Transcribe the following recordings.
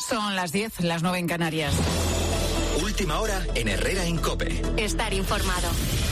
Son las 10, las 9 en Canarias. Última hora en Herrera en COPE. Estar informado.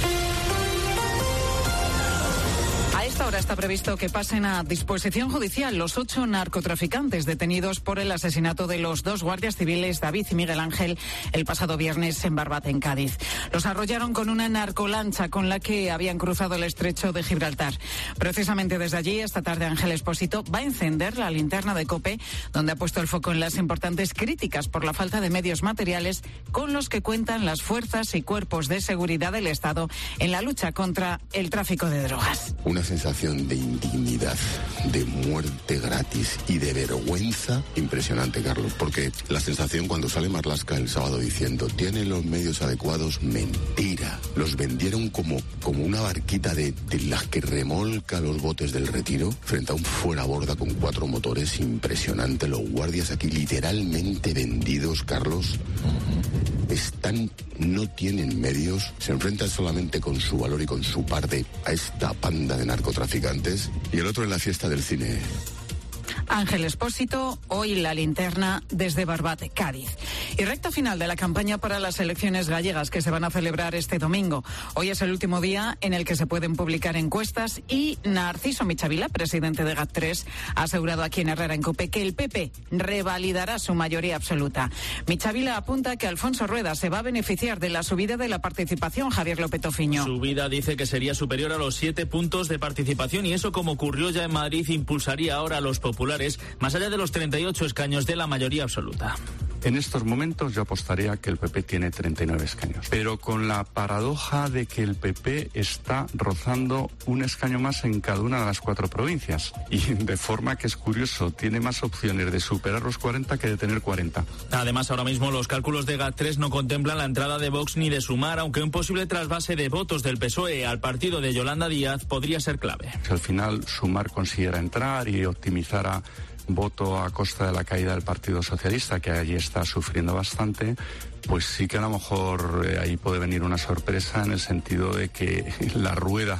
A esta hora está previsto que pasen a disposición judicial los 8 narcotraficantes detenidos por el asesinato de los 2 guardias civiles, David y Miguel Ángel, el pasado viernes en Barbate, en Cádiz. Los arrollaron con una narcolancha con la que habían cruzado el estrecho de Gibraltar. Precisamente desde allí, esta tarde, Ángel Expósito va a encender la linterna de COPE, donde ha puesto el foco en las importantes críticas por la falta de medios materiales con los que cuentan las fuerzas y cuerpos de seguridad del Estado en la lucha contra el tráfico de drogas. Una sensación de indignidad, de muerte gratis y de vergüenza impresionante, Carlos, porque la sensación cuando sale Marlaska el sábado diciendo tienen los medios adecuados, mentira. Los vendieron como una barquita de las que remolca los botes del Retiro frente a un fueraborda con 4 motores, impresionante. Los guardias aquí literalmente vendidos, Carlos. No tienen medios, se enfrentan solamente con su valor y con su parte a esta panda de narcotraficantes, y el otro en la fiesta del cine. Ángel Expósito, hoy la linterna desde Barbate, Cádiz. Y recta final de la campaña para las elecciones gallegas que se van a celebrar este domingo. Hoy es el último día en el que se pueden publicar encuestas y Narciso Michavila, presidente de GAT3, ha asegurado aquí en Herrera en COPE que el PP revalidará su mayoría absoluta. Michavila apunta que Alfonso Rueda se va a beneficiar de la subida de la participación, Javier López Tofiño. Subida dice que sería superior a los 7 puntos de participación y eso, como ocurrió ya en Madrid, impulsaría ahora a los populares más allá de los 38 escaños de la mayoría absoluta. En estos momentos yo apostaría que el PP tiene 39 escaños, pero con la paradoja de que el PP está rozando un escaño más en cada una de las 4 provincias, y de forma que es curioso, tiene más opciones de superar los 40 que de tener 40. Además, ahora mismo los cálculos de GAT3 no contemplan la entrada de Vox ni de Sumar, aunque un posible trasvase de votos del PSOE al partido de Yolanda Díaz podría ser clave. Si al final Sumar consiguiera entrar y optimizara voto a costa de la caída del Partido Socialista, que allí está sufriendo bastante, pues sí que a lo mejor ahí puede venir una sorpresa, en el sentido de que la rueda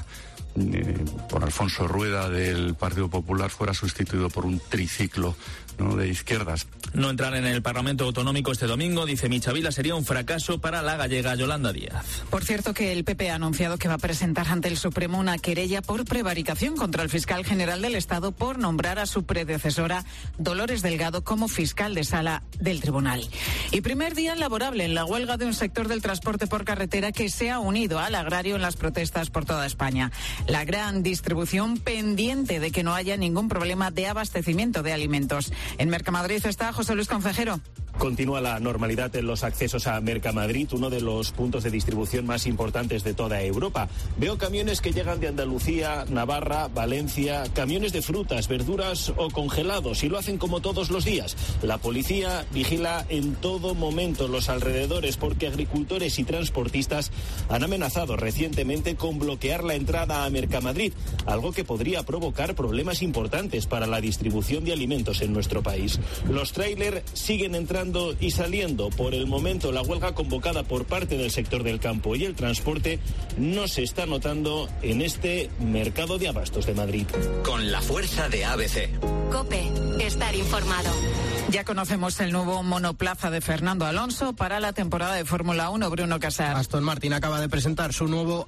por Alfonso Rueda del Partido Popular fuera sustituido por un triciclo, ¿no?, de izquierdas. No entrar en el Parlamento Autonómico este domingo, dice Michavila, sería un fracaso para la gallega Yolanda Díaz. Por cierto, que el PP ha anunciado que va a presentar ante el Supremo una querella por prevaricación contra el fiscal general del Estado por nombrar a su predecesora, Dolores Delgado, como fiscal de sala del tribunal. Y primer día laborable en la huelga de un sector del transporte por carretera que se ha unido al agrario en las protestas por toda España. La gran distribución pendiente de que no haya ningún problema de abastecimiento de alimentos. En Mercamadrid está José Luis Concejero. Continúa la normalidad en los accesos a Mercamadrid, uno de los puntos de distribución más importantes de toda Europa. Veo camiones que llegan de Andalucía, Navarra, Valencia, camiones de frutas, verduras o congelados, y lo hacen como todos los días. La policía vigila en todo momento los alrededores porque agricultores y transportistas han amenazado recientemente con bloquear la entrada a Mercamadrid, algo que podría provocar problemas importantes para la distribución de alimentos en nuestro país. Los tráiler siguen entrando y saliendo. Por el momento, la huelga convocada por parte del sector del campo y el transporte no se está notando en este mercado de abastos de Madrid. Con la fuerza de ABC. COPE, estar informado. Ya conocemos el nuevo monoplaza de Fernando Alonso para la temporada de Fórmula 1, Bruno Casar. Aston Martin acaba de presentar su nuevo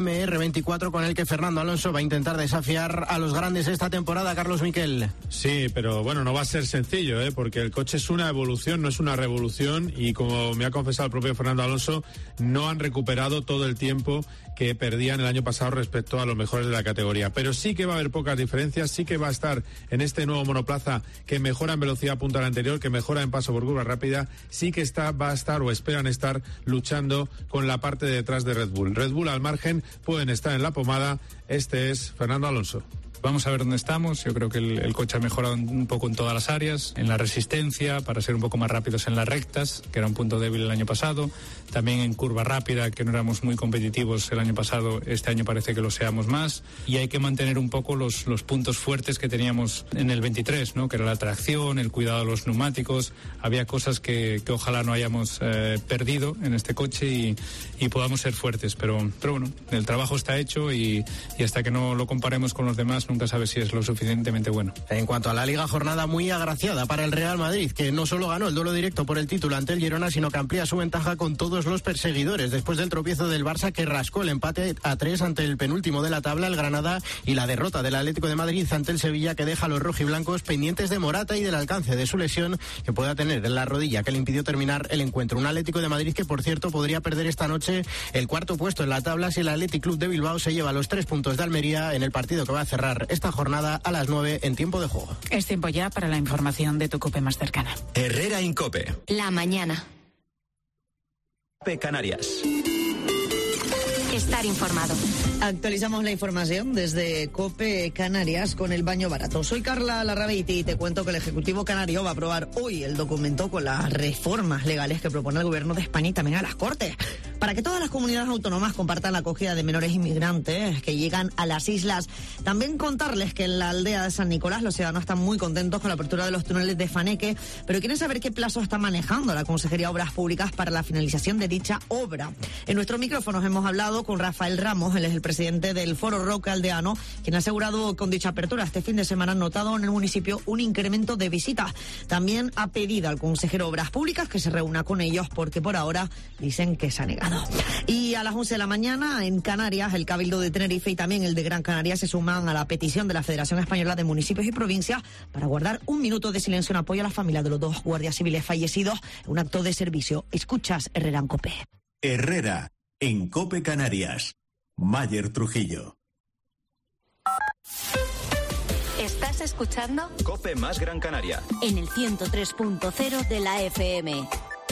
AMR24 con el que Fernando Alonso va a intentar desafiar a los grandes esta temporada, Carlos Miquel. Sí, pero bueno, no va a ser sencillo, porque el coche es una evolución, no es una revolución, y como me ha confesado el propio Fernando Alonso, no han recuperado todo el tiempo que perdían el año pasado respecto a los mejores de la categoría. Pero sí que va a haber pocas diferencias, sí que va a estar en este nuevo monoplaza que mejora en velocidad punta al anterior, que mejora en paso por curva rápida, sí que va a estar o esperan estar luchando con la parte de detrás de Red Bull. Red Bull al margen, pueden estar en la pomada. Este es Fernando Alonso. Vamos a ver dónde estamos. Yo creo que el coche ha mejorado un poco en todas las áreas, en la resistencia, para ser un poco más rápidos en las rectas, que era un punto débil el año pasado, también en curva rápida, que no éramos muy competitivos el año pasado, este año parece que lo seamos más, y hay que mantener un poco los puntos fuertes que teníamos en el 23, ¿no?, que era la tracción, el cuidado de los neumáticos. Había cosas que ojalá no hayamos perdido en este coche y podamos ser fuertes, pero bueno, el trabajo está hecho y hasta que no lo comparemos con los demás nunca sabes si es lo suficientemente bueno. En cuanto a la Liga, jornada muy agraciada para el Real Madrid, que no solo ganó el duelo directo por el título ante el Girona, sino que amplía su ventaja con todos los perseguidores, después del tropiezo del Barça, que rascó el empate a 3 ante el penúltimo de la tabla, el Granada, y la derrota del Atlético de Madrid ante el Sevilla, que deja a los rojiblancos pendientes de Morata y del alcance de su lesión que pueda tener en la rodilla, que le impidió terminar el encuentro. Un Atlético de Madrid que, por cierto, podría perder esta noche el cuarto puesto en la tabla si el Athletic Club de Bilbao se lleva los 3 puntos de Almería en el partido que va a cerrar esta jornada a las 9 en tiempo de juego. Es tiempo ya para la información de tu COPE más cercana. Herrera Incope. La mañana. COPE Canarias. Estar informado. Actualizamos la información desde COPE Canarias con el baño barato. Soy Carla Larrabeiti y te cuento que el Ejecutivo Canario va a aprobar hoy el documento con las reformas legales que propone el Gobierno de España y también a las Cortes, para que todas las comunidades autónomas compartan la acogida de menores inmigrantes que llegan a las islas. También contarles que en la aldea de San Nicolás los ciudadanos están muy contentos con la apertura de los túneles de Faneque, pero quieren saber qué plazo está manejando la Consejería de Obras Públicas para la finalización de dicha obra. En nuestros micrófonos hemos hablado con Rafael Ramos, él es el presidente del Foro Roque Aldeano, quien ha asegurado con dicha apertura este fin de semana han notado en el municipio un incremento de visitas. También ha pedido al consejero de Obras Públicas que se reúna con ellos porque por ahora dicen que se ha negado. Y a las 11 de la mañana en Canarias, el Cabildo de Tenerife y también el de Gran Canaria se suman a la petición de la Federación Española de Municipios y Provincias para guardar un minuto de silencio en apoyo a la familia de los 2 guardias civiles fallecidos en un acto de servicio. Escuchas Herrera en COPE. Herrera en COPE Canarias. Mayer Trujillo. ¿Estás escuchando? COPE más Gran Canaria. En el 103.0 de la FM.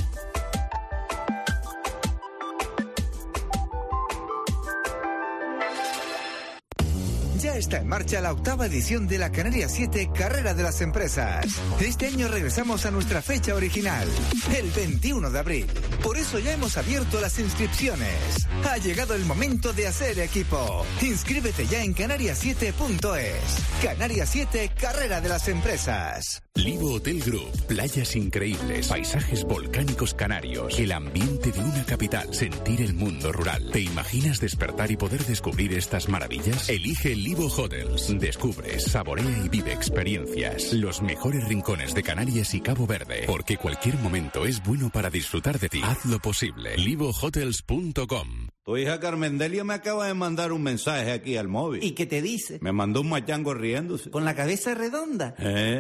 Ya está en marcha la 8ª edición de la Canarias 7 Carrera de las Empresas. Este año regresamos a nuestra fecha original, el 21 de abril. Por eso ya hemos abierto las inscripciones. Ha llegado el momento de hacer equipo. Inscríbete ya en canarias7.es. Canarias 7 Carrera de las Empresas. Livo Hotel Group, playas increíbles, paisajes volcánicos canarios, el ambiente de una capital, sentir el mundo rural. ¿Te imaginas despertar y poder descubrir estas maravillas? Elige Livo Hotels. Descubre, saborea y vive experiencias. Los mejores rincones de Canarias y Cabo Verde, porque cualquier momento es bueno para disfrutar de ti. Hazlo posible. LivoHotels.com. Tu hija Carmendelia me acaba de mandar un mensaje aquí al móvil. ¿Y qué te dice? Me mandó un machango riéndose. ¿Con la cabeza redonda?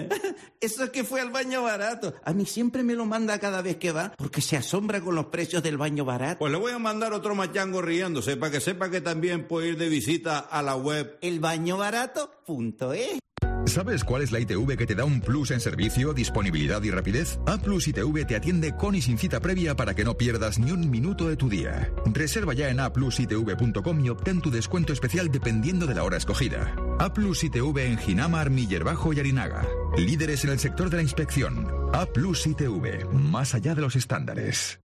Eso es que fue al baño barato. A mí siempre me lo manda cada vez que va, porque se asombra con los precios del baño barato. Pues le voy a mandar otro machango riéndose, para que sepa que también puede ir de visita a la web elbañobarato.es. ¿Sabes cuál es la ITV que te da un plus en servicio, disponibilidad y rapidez? A Plus ITV te atiende con y sin cita previa para que no pierdas ni un minuto de tu día. Reserva ya en aplusitv.com y obtén tu descuento especial dependiendo de la hora escogida. A Plus ITV en Ginamar, Millerbajo y Arinaga. Líderes en el sector de la inspección. A Plus ITV, más allá de los estándares.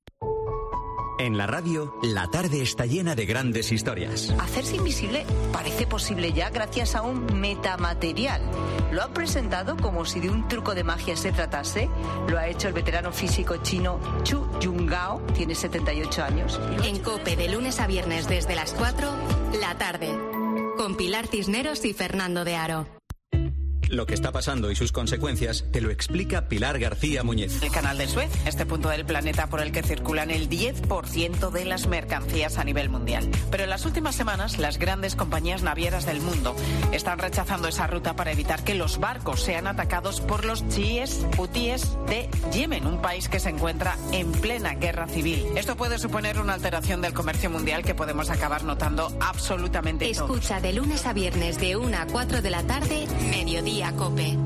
En la radio, la tarde está llena de grandes historias. Hacerse invisible parece posible ya gracias a un metamaterial. Lo han presentado como si de un truco de magia se tratase. Lo ha hecho el veterano físico chino Chu Yungao, tiene 78 años. En COPE, de lunes a viernes desde las 4, la tarde. Con Pilar Cisneros y Fernando de Aro. Lo que está pasando y sus consecuencias te lo explica Pilar García Muñiz. El canal de Suez, este punto del planeta por el que circulan el 10% de las mercancías a nivel mundial. Pero en las últimas semanas, las grandes compañías navieras del mundo están rechazando esa ruta para evitar que los barcos sean atacados por los chiíes hutíes de Yemen, un país que se encuentra en plena guerra civil. Esto puede suponer una alteración del comercio mundial que podemos acabar notando absolutamente todos. Escucha de lunes a viernes de 1 a 4 de la tarde, mediodía COPE.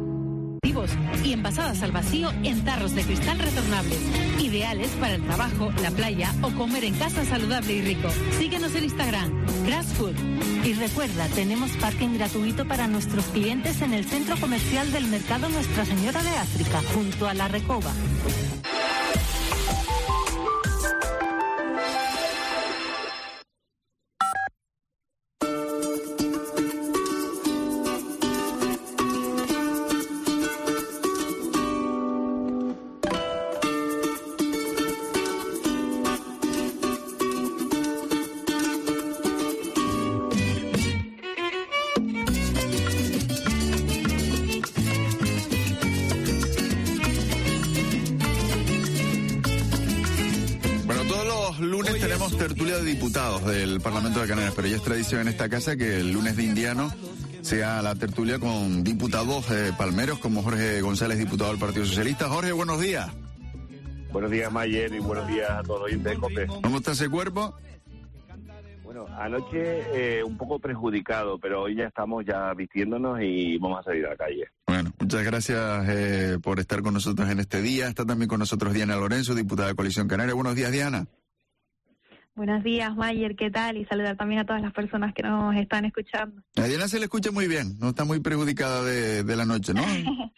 Y envasadas al vacío en tarros de cristal retornables, ideales para el trabajo, la playa o comer en casa saludable y rico. Síguenos en Instagram, Grass Food. Y recuerda, tenemos parking gratuito para nuestros clientes en el centro comercial del mercado Nuestra Señora de África, junto a la Recoba. tenemos tertulia de diputados del Parlamento de Canarias, pero ya es tradición en esta casa que el lunes de Indiano sea la tertulia con diputados palmeros como Jorge González, diputado del Partido Socialista. Jorge, buenos días. Buenos días, Mayer, y buenos días a todos los oyentes de COPE. ¿Cómo está ese cuerpo? Bueno, anoche un poco perjudicado, pero hoy ya estamos vistiéndonos y vamos a salir a la calle. Bueno, muchas gracias por estar con nosotros en este día. Está también con nosotros Diana Lorenzo, diputada de Coalición Canaria. Buenos días, Diana. Buenos días, Mayer, ¿qué tal? Y saludar también a todas las personas que nos están escuchando. A Diana se le escucha muy bien, no está muy perjudicada de la noche, ¿no?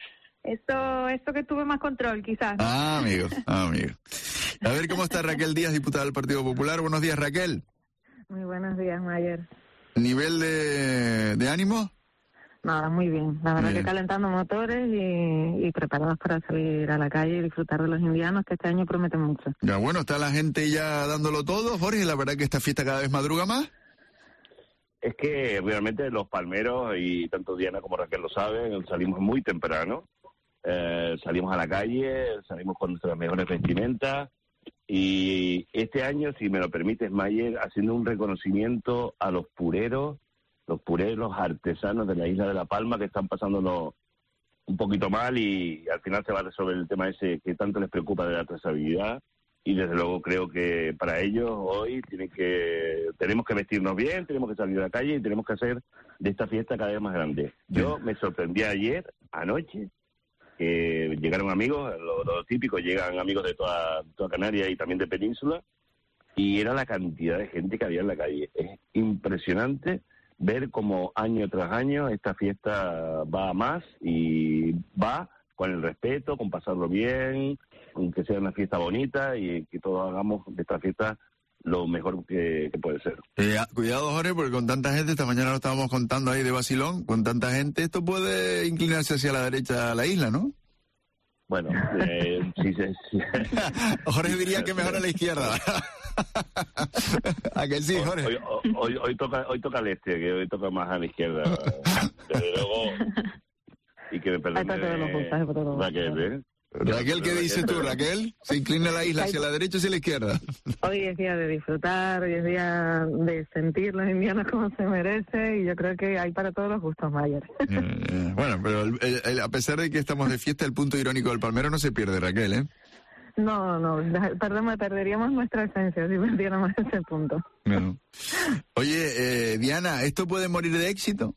Eso que tuve más control, quizás, ¿no? Amigo. A ver cómo está Raquel Díaz, diputada del Partido Popular. Buenos días, Raquel. Muy buenos días, Mayer. ¿Nivel de ánimo? Nada, muy bien. La verdad que calentando motores y preparados para salir a la calle y disfrutar de los indianos, que este año prometen mucho. Ya, bueno, está la gente ya dándolo todo, Jorge. La verdad que esta fiesta cada vez madruga más. Es que realmente los palmeros, y tanto Diana como Raquel lo saben, salimos muy temprano. Salimos a la calle, salimos con nuestras mejores vestimentas. Y este año, si me lo permites, Mayer, haciendo un reconocimiento a los pureros artesanos de la isla de La Palma, que están pasándolo un poquito mal, y al final se va a resolver el tema ese que tanto les preocupa de la trazabilidad. Y desde luego creo que para ellos hoy tenemos que vestirnos bien, tenemos que salir a la calle y tenemos que hacer de esta fiesta cada vez más grande. Yo me sorprendí anoche, que llegaron amigos, lo típico, llegan amigos de toda Canarias y también de Península, y era la cantidad de gente que había en la calle. Es impresionante ver cómo año tras año esta fiesta va a más, y va con el respeto, con pasarlo bien, con que sea una fiesta bonita y que todos hagamos de esta fiesta lo mejor que puede ser. Cuidado, Jorge, porque con tanta gente, esta mañana lo estábamos contando ahí de vacilón, con tanta gente, esto puede inclinarse hacia la derecha a la isla, ¿no? Bueno, sí. Jorge diría que mejor a la izquierda. ¿A que sí, Jorge? Hoy toca al este, que hoy toca más a la izquierda. Desde luego, y que me perdone Raquel, Raquel, ¿qué dices tú, Raquel? ¿Se inclina la isla hacia la derecha o hacia la izquierda? Hoy es día de disfrutar, hoy es día de sentir los indianos como se merece, y yo creo que hay para todos los gustos, Mayer. Bueno, pero a pesar de que estamos de fiesta, el punto irónico del palmero no se pierde, Raquel, ¿eh? No, perderíamos nuestra esencia si perdiéramos ese punto. No. Oye, Diana, ¿esto puede morir de éxito?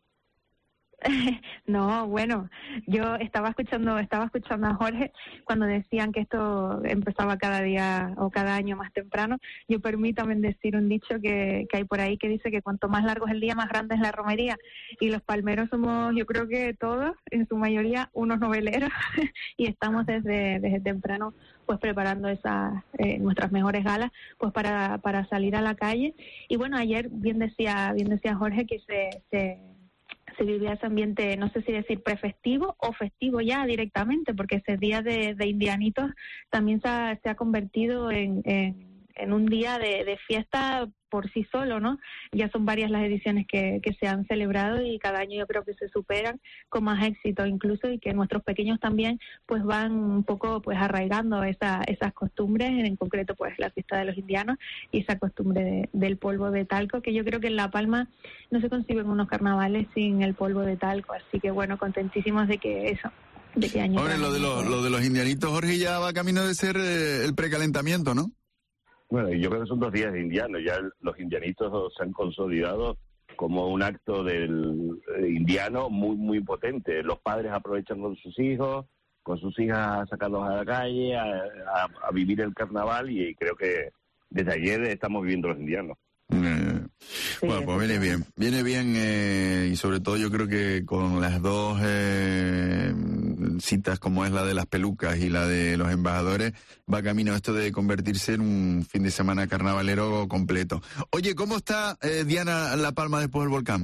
No, bueno, yo estaba escuchando a Jorge cuando decían que esto empezaba cada día o cada año más temprano. Yo permítame decir un dicho que hay por ahí que dice que cuanto más largo es el día, más grande es la romería. Y los palmeros somos, yo creo que todos, en su mayoría, unos noveleros y estamos desde temprano pues preparando nuestras mejores galas pues para salir a la calle. Y bueno, ayer bien decía Jorge que se vivía ese ambiente, no sé si decir prefestivo o festivo ya directamente, porque ese día de indianitos también se ha convertido en un día de fiesta por sí solo, ¿no? Ya son varias las ediciones que se han celebrado y cada año yo creo que se superan con más éxito incluso, y que nuestros pequeños también pues van un poco pues arraigando esas costumbres, en concreto pues la fiesta de los indianos y esa costumbre del polvo de talco, que yo creo que en La Palma no se conciben unos carnavales sin el polvo de talco, así que bueno, contentísimos de que año. Ahora, lo de los indianitos, Jorge, ya va camino de ser el precalentamiento, ¿no? Bueno, yo creo que son 2 días de indianos. Ya los indianitos se han consolidado como un acto del indiano muy, muy potente. Los padres aprovechan con sus hijas a sacarlos a la calle, a vivir el carnaval, y creo que desde ayer estamos viviendo los indianos. Bueno, pues viene bien y sobre todo yo creo que con las dos citas como es la de las pelucas y la de los embajadores, va camino esto de convertirse en un fin de semana carnavalero completo. Oye, ¿cómo está Diana La Palma después del volcán?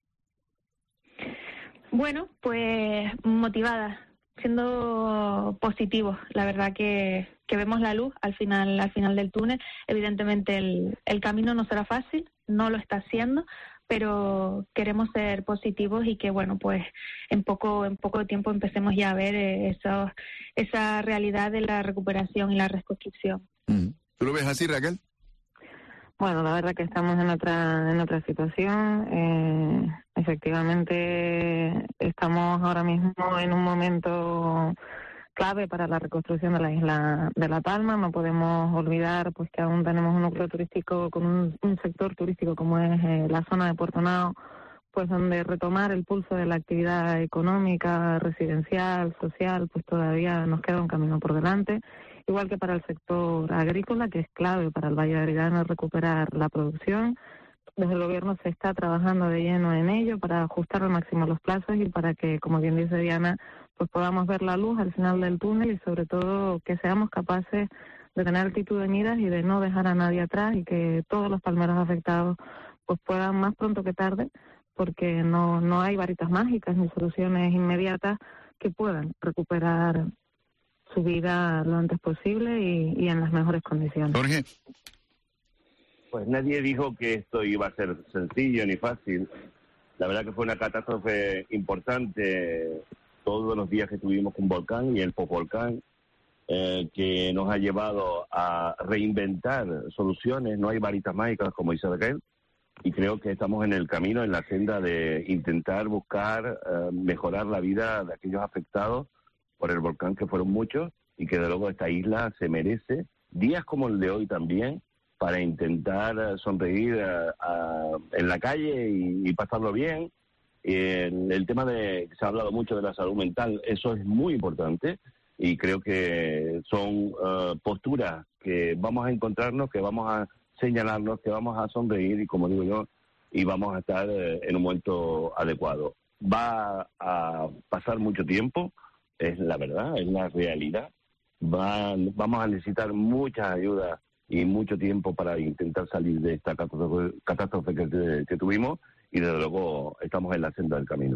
Bueno, pues motivada, siendo positivos. La verdad que vemos la luz al final del túnel. Evidentemente el camino no será fácil, no lo está haciendo, pero queremos ser positivos y que, bueno, pues en poco tiempo empecemos ya a ver esa realidad de la recuperación y la reconstrucción. ¿Tú lo ves así, Raquel? Bueno, la verdad que estamos en otra situación. Efectivamente, estamos ahora mismo en un momento clave para la reconstrucción de la isla de La Palma. No podemos olvidar pues que aún tenemos un núcleo turístico con un sector turístico como es la zona de Puerto Nao, pues donde retomar el pulso de la actividad económica, residencial, social, pues todavía nos queda un camino por delante. Igual que para el sector agrícola, que es clave para el Valle de Aridane recuperar la producción. Desde el Gobierno se está trabajando de lleno en ello para ajustar al máximo los plazos y para que, como bien dice Diana, pues podamos ver la luz al final del túnel y sobre todo que seamos capaces de tener actitud de miras y de no dejar a nadie atrás y que todos los palmeros afectados pues puedan más pronto que tarde, porque no hay varitas mágicas ni soluciones inmediatas que puedan recuperar su vida lo antes posible y en las mejores condiciones. Jorge. Pues nadie dijo que esto iba a ser sencillo ni fácil. La verdad que fue una catástrofe importante todos los días que tuvimos con volcán y el posvolcán, que nos ha llevado a reinventar soluciones. No hay varitas mágicas, como dice Raquel, y creo que estamos en el camino, en la senda de intentar buscar mejorar la vida de aquellos afectados por el volcán, que fueron muchos, y que de luego esta isla se merece días como el de hoy también, para intentar sonreír en la calle y pasarlo bien. El tema de, se ha hablado mucho de la salud mental, eso es muy importante, y creo que son posturas que vamos a encontrarnos, que vamos a señalarnos, que vamos a sonreír, y como digo yo, y vamos a estar en un momento adecuado. Va a pasar mucho tiempo, es la verdad, es la realidad. Vamos a necesitar muchas ayudas y mucho tiempo para intentar salir de esta catástrofe que tuvimos, y desde luego estamos en la senda del camino.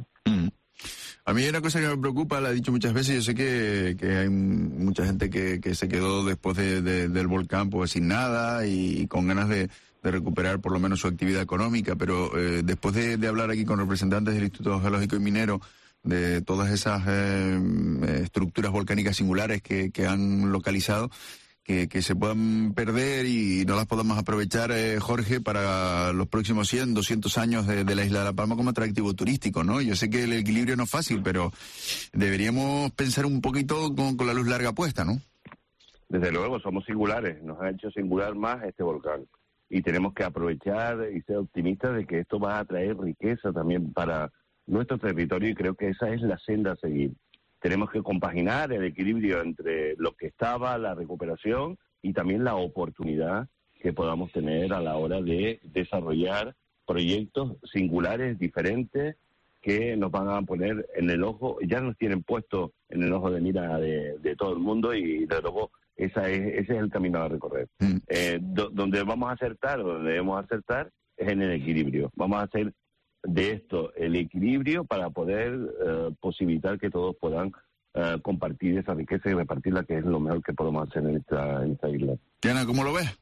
A mí hay una cosa que me preocupa, la he dicho muchas veces, yo sé que hay mucha gente que se quedó después del volcán pues sin nada y con ganas de recuperar por lo menos su actividad económica, pero después de hablar aquí con representantes del Instituto Geológico y Minero, de todas esas estructuras volcánicas singulares que han localizado, que se puedan perder y no las podamos aprovechar, Jorge, para los próximos 100, 200 años de la isla de La Palma como atractivo turístico, ¿no? Yo sé que el equilibrio no es fácil, pero deberíamos pensar un poquito con la luz larga puesta, ¿no? Desde luego, somos singulares, nos ha hecho singular más este volcán, y tenemos que aprovechar y ser optimistas de que esto va a traer riqueza también para nuestro territorio, y creo que esa es la senda a seguir. Tenemos que compaginar el equilibrio entre lo que estaba, la recuperación, y también la oportunidad que podamos tener a la hora de desarrollar proyectos singulares, diferentes, que nos van a poner en el ojo, ya nos tienen puesto en el ojo de mira de todo el mundo, y desde luego ese es el camino a recorrer. Donde vamos a acertar, donde debemos acertar, es en el equilibrio. Vamos a hacer de esto el equilibrio para poder posibilitar que todos puedan compartir esa riqueza y repartirla, que es lo mejor que podemos hacer en esta isla. Diana, ¿cómo lo ves?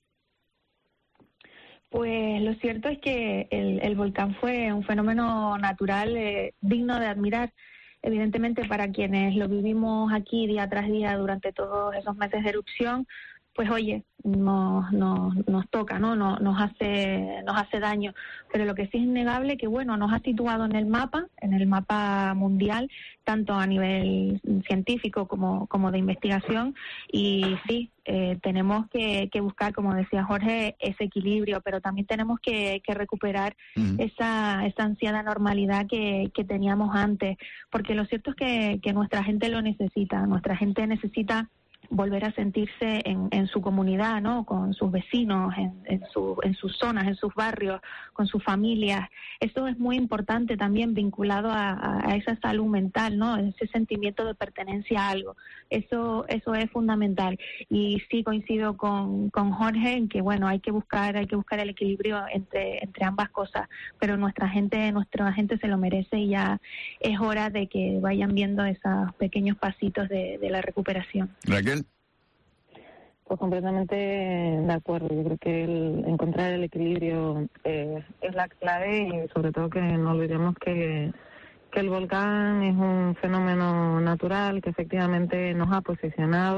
Pues lo cierto es que el volcán fue un fenómeno natural digno de admirar. Evidentemente, para quienes lo vivimos aquí día tras día durante todos esos meses de erupción, pues oye, nos toca, ¿no? Nos hace daño. Pero lo que sí es innegable que, bueno, nos ha situado en el mapa mundial, tanto a nivel científico como de investigación, y sí, tenemos que buscar, como decía Jorge, ese equilibrio, pero también tenemos que recuperar esa ansiada normalidad que teníamos antes, porque lo cierto es que nuestra gente lo necesita, necesita volver a sentirse en su comunidad, ¿no? Con sus vecinos, en sus zonas, en sus barrios, con sus familias. Eso es muy importante también, vinculado a esa salud mental, ¿no? Ese sentimiento de pertenencia a algo. Eso es fundamental. Y sí coincido con Jorge en que, bueno, hay que buscar el equilibrio entre ambas cosas, pero nuestra gente se lo merece, y ya es hora de que vayan viendo esos pequeños pasitos de la recuperación. Raquel. Pues completamente de acuerdo. Yo creo que encontrar el equilibrio es la clave, y sobre todo que no olvidemos que el volcán es un fenómeno natural que efectivamente nos ha posicionado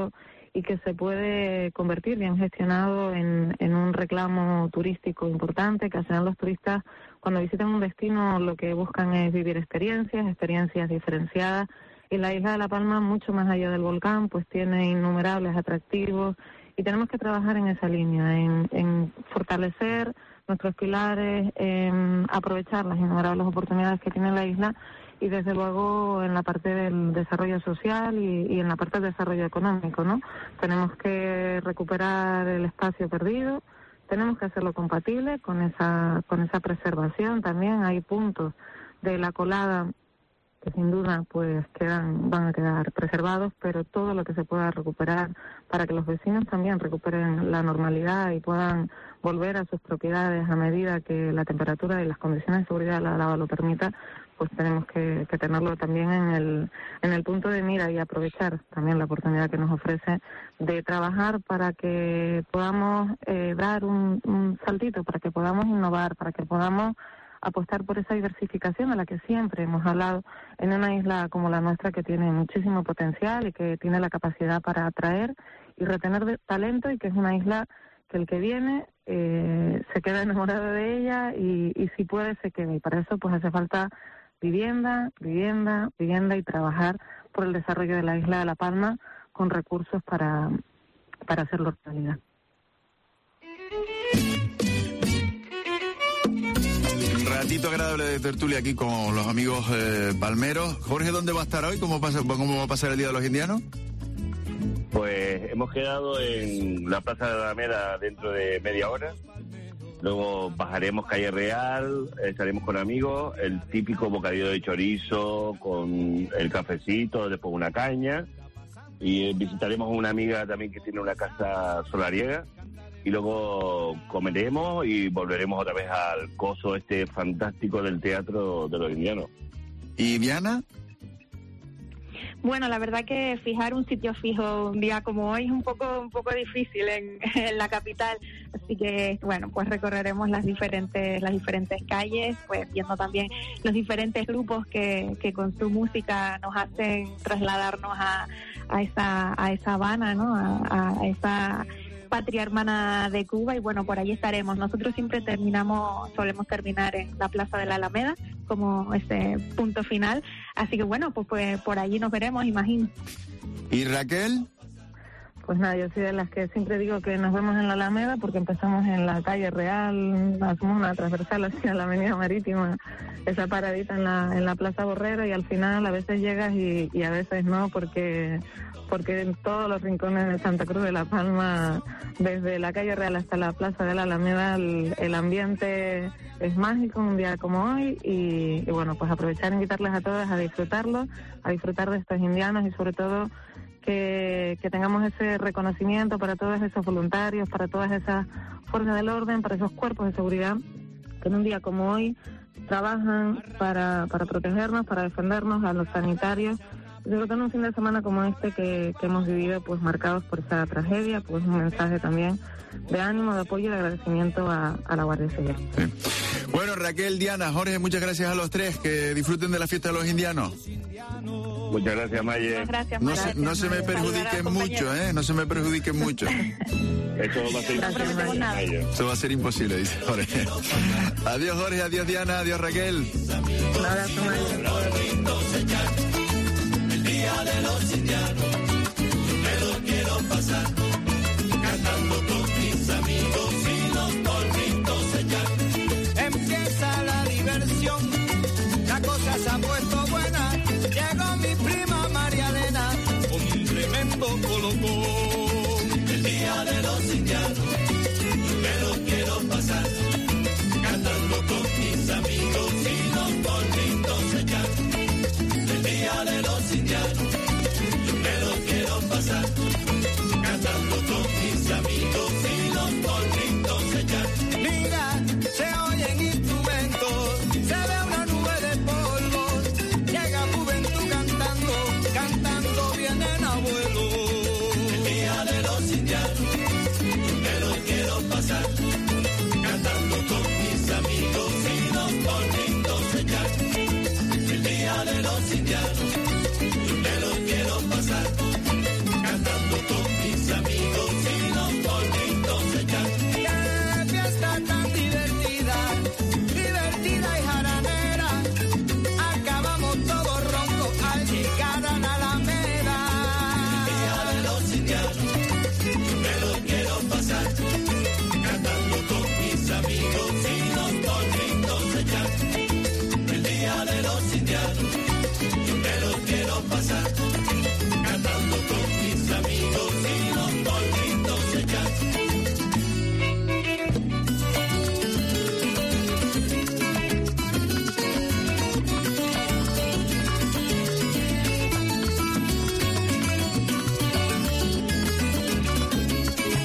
y que se puede convertir, bien gestionado, en un reclamo turístico importante, que al final los turistas, cuando visitan un destino, lo que buscan es vivir experiencias diferenciadas, y la isla de La Palma, mucho más allá del volcán, pues tiene innumerables atractivos, y tenemos que trabajar en esa línea, en fortalecer nuestros pilares, en aprovechar las innumerables oportunidades que tiene la isla, y desde luego en la parte del desarrollo social y en la parte del desarrollo económico, ¿no? Tenemos que recuperar el espacio perdido, tenemos que hacerlo compatible con esa preservación también. Hay puntos de la colada que sin duda pues van a quedar preservados, pero todo lo que se pueda recuperar para que los vecinos también recuperen la normalidad y puedan volver a sus propiedades a medida que la temperatura y las condiciones de seguridad de la lava lo permita, pues tenemos que tenerlo también en el punto de mira y aprovechar también la oportunidad que nos ofrece de trabajar para que podamos dar un saltito, para que podamos innovar, para que podamos apostar por esa diversificación a la que siempre hemos hablado en una isla como la nuestra, que tiene muchísimo potencial y que tiene la capacidad para atraer y retener talento, y que es una isla que el que viene se queda enamorado de ella y si puede se queda, y para eso pues hace falta vivienda y trabajar por el desarrollo de la isla de La Palma con recursos para hacerlo realidad. Ratito agradable de tertulia aquí con los amigos palmeros. Jorge, ¿dónde va a estar hoy? ¿Cómo va a pasar el Día de los Indianos? Pues hemos quedado en la Plaza de la Alameda dentro de media hora. Luego bajaremos Calle Real, estaremos con amigos, el típico bocadillo de chorizo con el cafecito, después una caña, y visitaremos a una amiga también que tiene una casa solariega, y luego comeremos y volveremos otra vez al coso fantástico del Teatro de los Indianos. ¿Y Diana? Bueno, la verdad que fijar un sitio fijo un día como hoy es un poco difícil en la capital, así que bueno, pues recorreremos las diferentes calles, pues viendo también los diferentes grupos que con su música nos hacen trasladarnos a esa Habana, ¿no? A esa patria hermana de Cuba, y bueno, por ahí estaremos. Nosotros siempre solemos terminar en la Plaza de la Alameda como ese punto final, así que bueno, pues por allí nos veremos, imagino. ¿Y Raquel? Pues nada, yo soy de las que siempre digo que nos vemos en la Alameda, porque empezamos en la Calle Real, hacemos una transversal hacia la Avenida Marítima, esa paradita en la Plaza Borrero, y al final a veces llegas y a veces no, porque en todos los rincones de Santa Cruz de La Palma, desde la Calle Real hasta la Plaza de la Alameda, el ambiente es mágico un día como hoy, y bueno, pues aprovechar e invitarles a todos a disfrutarlo, a disfrutar de estos indianos, y sobre todo que tengamos ese reconocimiento para todos esos voluntarios, para todas esas fuerzas del orden, para esos cuerpos de seguridad que en un día como hoy trabajan para protegernos, para defendernos, a los sanitarios. Sobre todo en un fin de semana como este que hemos vivido, pues marcados por esa tragedia, pues un mensaje también de ánimo, de apoyo y de agradecimiento a la Guardia Civil. Sí. Bueno, Raquel, Diana, Jorge, muchas gracias a los tres, que disfruten de la fiesta de los indianos. Muchas gracias, Maye. Gracias, no se me perjudiquen mucho, no se me perjudiquen mucho. Eso va a ser imposible, Maye. Eso va a ser imposible, dice Jorge. Adiós, Jorge, adiós, Diana, adiós, Raquel. Un abrazo, Maye. El Día de los Indianos, yo me lo quiero pasar cantando con mis amigos y los polvitos sellar. Empieza la diversión, la cosa se ha puesto buena. Llegó mi prima María Elena con un tremendo colocón. El Día de los Indianos, yo me lo quiero pasar cantando con mis amigos y los polvitos sellar. El Día de los Indianos, yo me lo quiero pasar cantando con mis amigos y los polvitos sellar. Mira, se oyen instrumentos, se ve una nube de polvo, llega juventud cantando vienen abuelos. El Día de los Indianos, yo me lo quiero pasar cantando con mis amigos y los polvitos sellar. El Día de los Indianos, yo me lo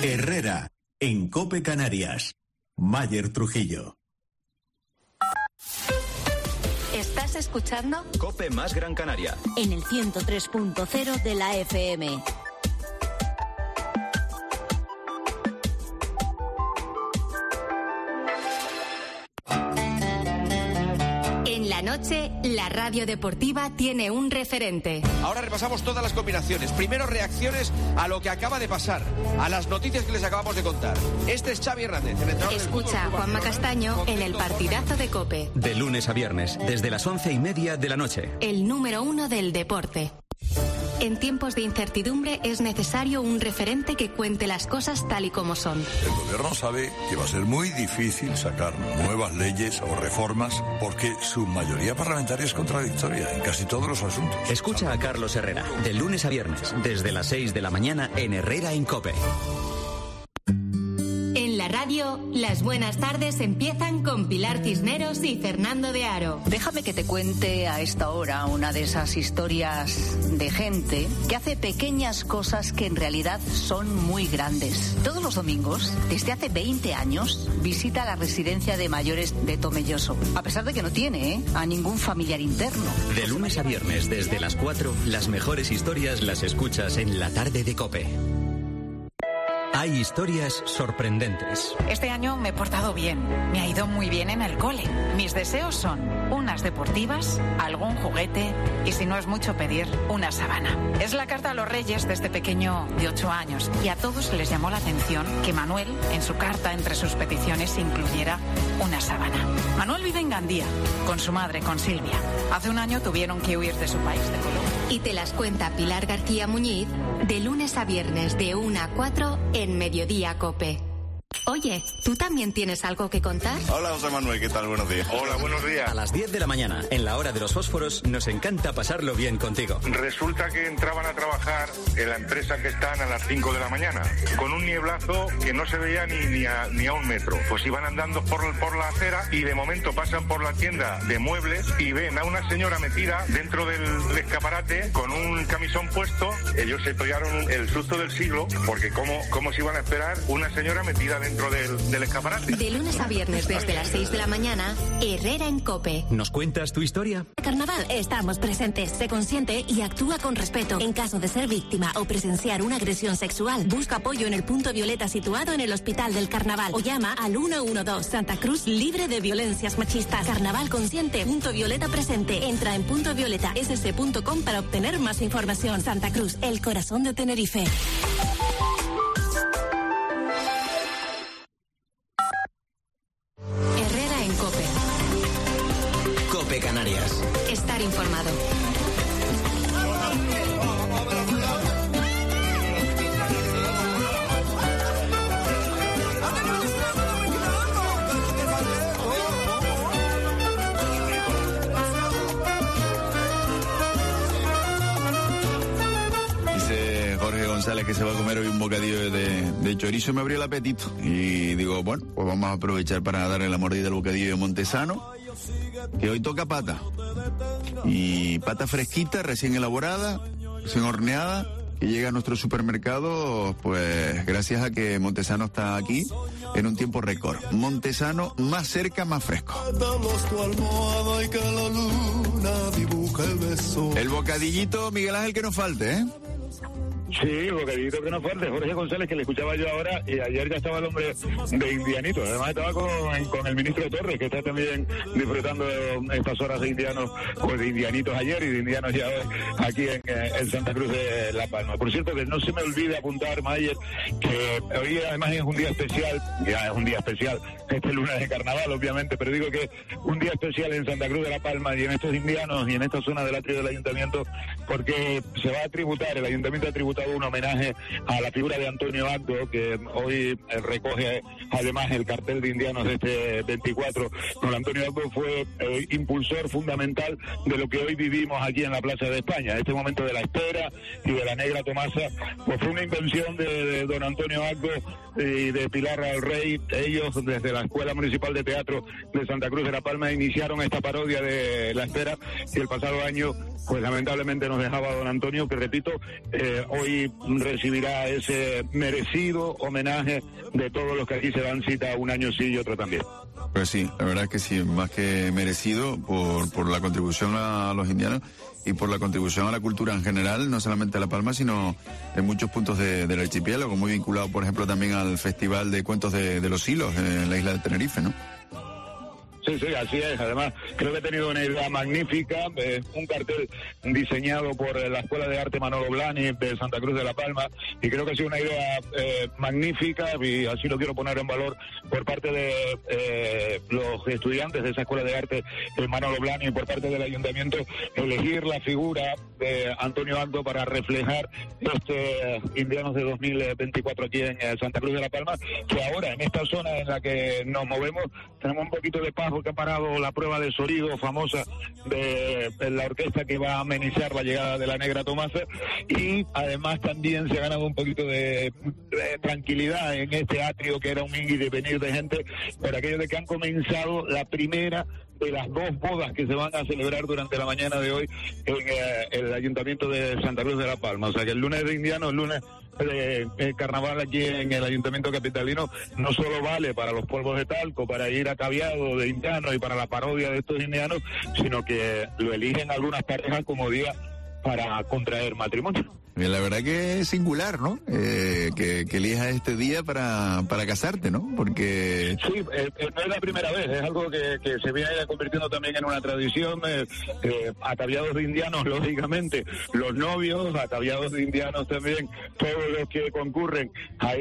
Herrera, en COPE Canarias. Mayer Trujillo. ¿Estás escuchando? COPE más Gran Canaria. En el 103.0 de la FM. En la noche, la radio deportiva tiene un referente. Ahora repasamos todas las combinaciones. Primero, reacciones a lo que acaba de pasar, a las noticias que les acabamos de contar. Este es Xavi Hernández, el entrenador. Escucha a Juanma Castaño en el partidazo de COPE. De lunes a viernes, desde las 11:30 de la noche. El número 1 del deporte. En tiempos de incertidumbre es necesario un referente que cuente las cosas tal y como son. El gobierno sabe que va a ser muy difícil sacar nuevas leyes o reformas porque su mayoría parlamentaria es contradictoria en casi todos los asuntos. Escucha a Carlos Herrera, de lunes a viernes, desde las 6 de la mañana en Herrera en COPE. En la radio, las buenas tardes empiezan con Pilar Cisneros y Fernando de Aro. Déjame que te cuente a esta hora una de esas historias de gente que hace pequeñas cosas que en realidad son muy grandes. Todos los domingos, desde hace 20 años, visita la residencia de mayores de Tomelloso, a pesar de que no tiene a ningún familiar interno. De lunes a viernes, desde las 4, las mejores historias las escuchas en la tarde de COPE. Hay historias sorprendentes. Este año me he portado bien. Me ha ido muy bien en el cole. Mis deseos son unas deportivas, algún juguete y, si no es mucho pedir, una sábana. Es la carta a los Reyes de este pequeño de 8 años. Y a todos les llamó la atención que Manuel, en su carta, entre sus peticiones, incluyera una sábana. Manuel vive en Gandía, con su madre, con Silvia. Hace un año tuvieron que huir de su país, de Colombia. Y te las cuenta Pilar García Muñiz, de lunes a viernes de 1 a 4 en Mediodía COPE. Oye, ¿tú también tienes algo que contar? Hola, José Manuel, ¿qué tal? Buenos días. Hola, buenos días. A las 10 de la mañana, en la hora de los fósforos, nos encanta pasarlo bien contigo. Resulta que entraban a trabajar en la empresa que están a las 5 de la mañana, con un nieblazo que no se veía ni a un metro. Pues iban andando por la acera y de momento pasan por la tienda de muebles y ven a una señora metida dentro del escaparate con un camisón puesto. Ellos se pegaron el susto del siglo, porque ¿cómo se iban a esperar una señora metida dentro del escaparate? De lunes a viernes desde las 6 de la mañana, Herrera en COPE. ¿Nos cuentas tu historia? Carnaval, estamos presentes. Se consiente y actúa con respeto. En caso de ser víctima o presenciar una agresión sexual, busca apoyo en el punto violeta situado en el Hospital del Carnaval o llama al 112. Santa Cruz, libre de violencias machistas. Carnaval consciente, punto violeta presente. Entra en puntovioletasc.com para obtener más información. Santa Cruz, el corazón de Tenerife. Herrera en COPE. COPE Canarias. Estar informado. Jorge González que se va a comer hoy un bocadillo de chorizo. Me abrió el apetito y digo, bueno, pues vamos a aprovechar para darle la mordida al bocadillo de Montesano, que hoy toca pata. Y pata fresquita, recién elaborada, recién horneada, que llega a nuestro supermercado, pues gracias a que Montesano está aquí en un tiempo récord. Montesano, más cerca, más fresco. El bocadillito, Miguel Ángel, que nos falte, ¿eh? Sí, bocadillito que no falte. Jorge González, que le escuchaba yo ahora, y ayer ya estaba el hombre de Indianito. Además estaba con el ministro Torres, que está también disfrutando de estas horas de indianos, pues de indianitos ayer y de indianos ya hoy, aquí en Santa Cruz de La Palma. Por cierto, que no se me olvide apuntar, Mayer, que hoy además es un día especial, ya es un día especial, este lunes de carnaval, obviamente, pero digo que un día especial en Santa Cruz de La Palma y en estos indianos y en esta zona del atrio del ayuntamiento, porque se va a tributar, el ayuntamiento ha tributado un homenaje a la figura de Antonio Agdo, que hoy recoge además el cartel de indianos de este 24. Don Antonio Agdo fue impulsor fundamental de lo que hoy vivimos aquí en la Plaza de España. Este momento de la espera y de la Negra Tomasa, pues fue una invención de don Antonio Agdo y de Pilar al Rey. Ellos, desde la Escuela Municipal de Teatro de Santa Cruz de La Palma, iniciaron esta parodia de la espera, y el pasado año, pues lamentablemente nos dejaba don Antonio, que repito, hoy hoy recibirá ese merecido homenaje de todos los que aquí se dan cita un año sí y otro también. Pues sí, la verdad es que sí, más que merecido por la contribución a los indianos y por la contribución a la cultura en general, no solamente a La Palma, sino en muchos puntos del archipiélago, muy vinculado, por ejemplo, también al Festival de Cuentos de los Hilos en la isla de Tenerife, ¿no? Sí, así es. Además, creo que he tenido una idea magnífica, un cartel diseñado por la Escuela de Arte Manolo Blahnik de Santa Cruz de La Palma, y creo que ha sido una idea magnífica, y así lo quiero poner en valor por parte de los estudiantes de esa Escuela de Arte Manolo Blahnik y por parte del Ayuntamiento, elegir la figura de Antonio Aldo para reflejar Indianos de 2024 aquí en Santa Cruz de La Palma, que ahora en esta zona en la que nos movemos tenemos un poquito de paz que ha parado la prueba de sonido famosa de la orquesta que va a amenizar la llegada de la Negra Tomasa, y además también se ha ganado un poquito de tranquilidad en este atrio que era un índice de venir de gente por aquello de que han comenzado la primera de las 2 bodas que se van a celebrar durante la mañana de hoy en el Ayuntamiento de Santa Cruz de La Palma. O sea que el lunes de Indiano, el lunes de carnaval aquí en el Ayuntamiento capitalino, no solo vale para los polvos de talco, para ir ataviado de indianos y para la parodia de estos indianos, sino que lo eligen algunas parejas como día para contraer matrimonio. La verdad que es singular, ¿no? Que elijas este día para casarte, ¿no? Porque... Sí, no es la primera vez, es algo que se viene convirtiendo también en una tradición, ataviados de indianos, lógicamente, los novios, ataviados de indianos también, todos los que concurren a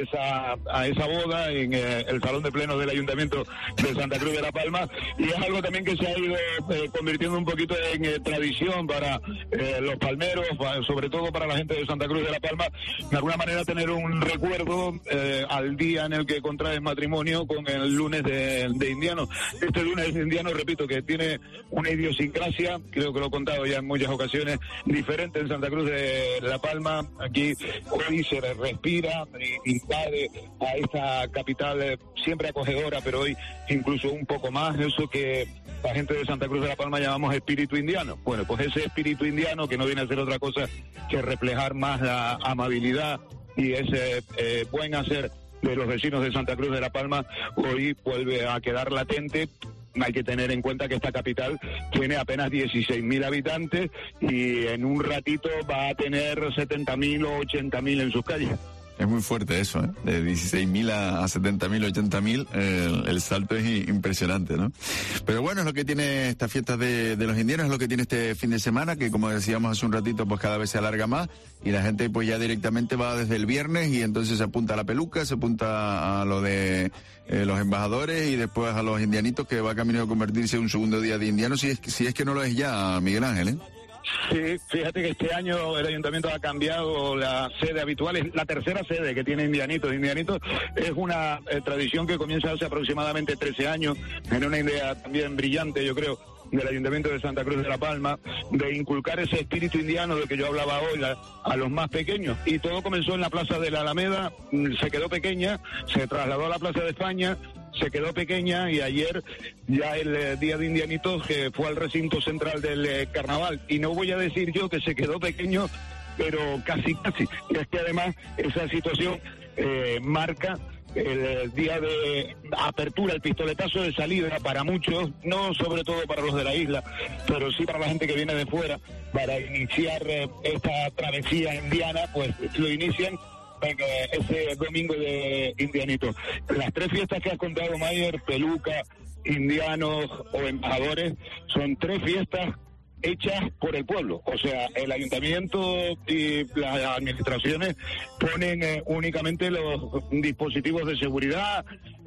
esa boda en el Salón de Plenos del Ayuntamiento de Santa Cruz de La Palma, y es algo también que se ha ido convirtiendo un poquito en tradición para los palmeros, sobre todo para la gente de Santa Cruz de La Palma, de alguna manera tener un recuerdo al día en el que contraes matrimonio con el lunes de Indiano. Este lunes de Indiano, repito, que tiene una idiosincrasia, creo que lo he contado ya en muchas ocasiones, diferente en Santa Cruz de La Palma. Aquí hoy se respira, invade a esta capital siempre acogedora, pero hoy incluso un poco más, eso que la gente de Santa Cruz de La Palma llamamos espíritu indiano. Bueno, pues ese espíritu indiano, que no viene a ser otra cosa que reflejar más la amabilidad y ese buen hacer de los vecinos de Santa Cruz de La Palma, hoy vuelve a quedar latente. Hay que tener en cuenta que esta capital tiene apenas 16.000 habitantes y en un ratito va a tener 70.000 o 80.000 en sus calles. Es muy fuerte eso, ¿eh? De 16.000 a 70.000, 80.000, el salto es impresionante, ¿no? Pero bueno, es lo que tiene estas fiestas de los indianos, es lo que tiene este fin de semana, que como decíamos hace un ratito, pues cada vez se alarga más, y la gente pues ya directamente va desde el viernes y entonces se apunta a la peluca, se apunta a lo de los embajadores y después a los indianitos, que va camino a convertirse en un segundo día de indianos, si es que no lo es ya, Miguel Ángel, ¿eh? Sí, fíjate que este año el Ayuntamiento ha cambiado la sede habitual, es la tercera sede que tiene Indianitos. Indianitos es una tradición que comienza hace aproximadamente 13 años, en una idea también brillante, yo creo, del Ayuntamiento de Santa Cruz de La Palma, de inculcar ese espíritu indiano del que yo hablaba hoy a los más pequeños. Y todo comenzó en la Plaza de la Alameda, se quedó pequeña, se trasladó a la Plaza de España, se quedó pequeña, y ayer ya el día de Indianitos que fue al recinto central del carnaval. Y no voy a decir yo que se quedó pequeño, pero casi. Y es que además esa situación marca el día de apertura, el pistoletazo de salida para muchos, no sobre todo para los de la isla, pero sí para la gente que viene de fuera, para iniciar esta travesía indiana, pues lo inician en ese domingo de Indianitos. Las 3 fiestas que has contado, Mayer, peluca, indianos o embajadores, son 3 fiestas hechas por el pueblo. O sea, el ayuntamiento y las administraciones ponen únicamente los dispositivos de seguridad,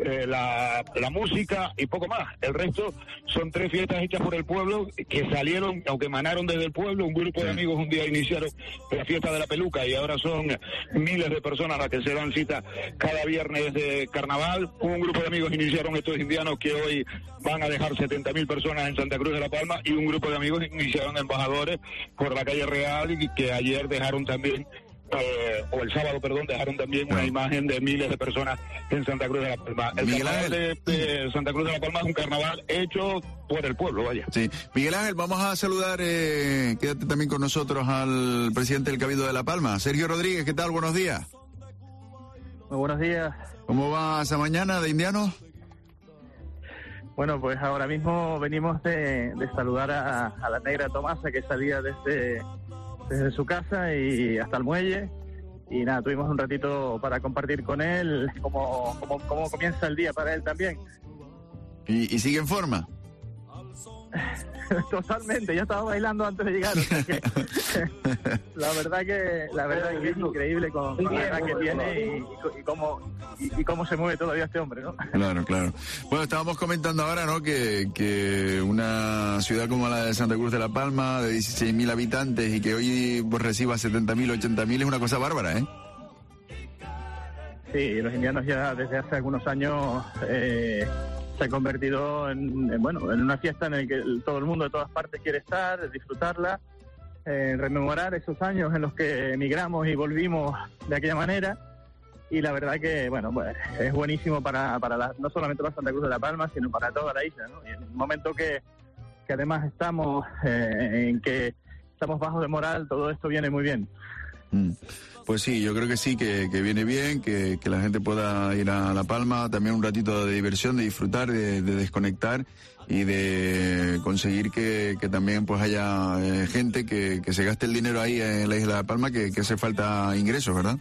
la música y poco más. El resto son 3 fiestas hechas por el pueblo que salieron, aunque emanaron desde el pueblo. Un grupo de amigos un día iniciaron la fiesta de la peluca y ahora son miles de personas las que se dan cita cada viernes de carnaval. Un grupo de amigos iniciaron estos indianos que hoy van a dejar 70.000 personas en Santa Cruz de La Palma, y un grupo de amigos iniciaron embajadores por la calle Real y que ayer dejaron también o el sábado, perdón, dejaron también una imagen de miles de personas en Santa Cruz de la Palma. El carnaval de Santa Cruz de la Palma es un carnaval hecho por el pueblo, vaya. Sí. Miguel Ángel, vamos a saludar, quédate también con nosotros, al presidente del Cabildo de La Palma, Sergio Rodríguez. ¿Qué tal? Buenos días. Muy buenos días. ¿Cómo va esa mañana de Indianos? Bueno, pues ahora mismo venimos de saludar a la negra Tomasa, que salía desde su casa y hasta el muelle. Y nada, tuvimos un ratito para compartir con él cómo comienza el día para él también. ¿Y sigue en forma? Totalmente, yo estaba bailando antes de llegar, o sea que, la verdad que es increíble con la edad que tiene y cómo se mueve todavía este hombre, ¿no? Claro. Bueno, estábamos comentando ahora, ¿no?, que una ciudad como la de Santa Cruz de la Palma, de 16.000 habitantes, y que hoy pues reciba 70.000, 80.000, es una cosa bárbara, ¿eh? Sí, los indianos ya desde hace algunos años se ha convertido en una fiesta en la que todo el mundo de todas partes quiere estar, disfrutarla, rememorar esos años en los que emigramos y volvimos de aquella manera. Y la verdad que, pues es buenísimo para no solamente para Santa Cruz de la Palma, sino para toda la isla, ¿no? Y en un momento que además estamos en que estamos bajos de moral, todo esto viene muy bien. Pues sí, yo creo que sí, que viene bien, que la gente pueda ir a La Palma, también un ratito de diversión, de disfrutar, de desconectar y de conseguir que también pues haya gente que se gaste el dinero ahí en la isla de La Palma, que hace falta ingresos, ¿verdad?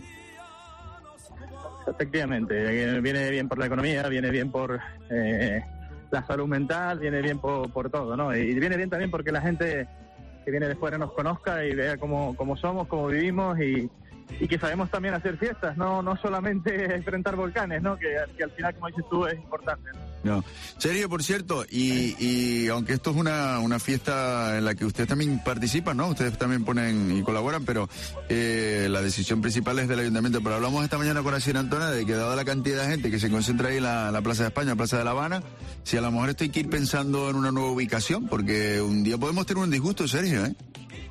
Efectivamente, viene bien por la economía, viene bien por la salud mental, viene bien por todo, ¿no? Y viene bien también porque la gente que viene de fuera nos conozca y vea cómo somos, cómo vivimos y que sabemos también hacer fiestas, no solamente enfrentar volcanes, ¿no? Que al final, como dices tú, es importante, ¿no? Sergio, por cierto, y aunque esto es una fiesta en la que ustedes también participan, ¿no? Ustedes también ponen y colaboran, pero la decisión principal es del ayuntamiento. Pero hablamos esta mañana con la señora Antona de que, dada la cantidad de gente que se concentra ahí en la Plaza de España, Plaza de La Habana, si a lo mejor esto hay que ir pensando en una nueva ubicación, porque un día podemos tener un disgusto, Sergio, ¿eh?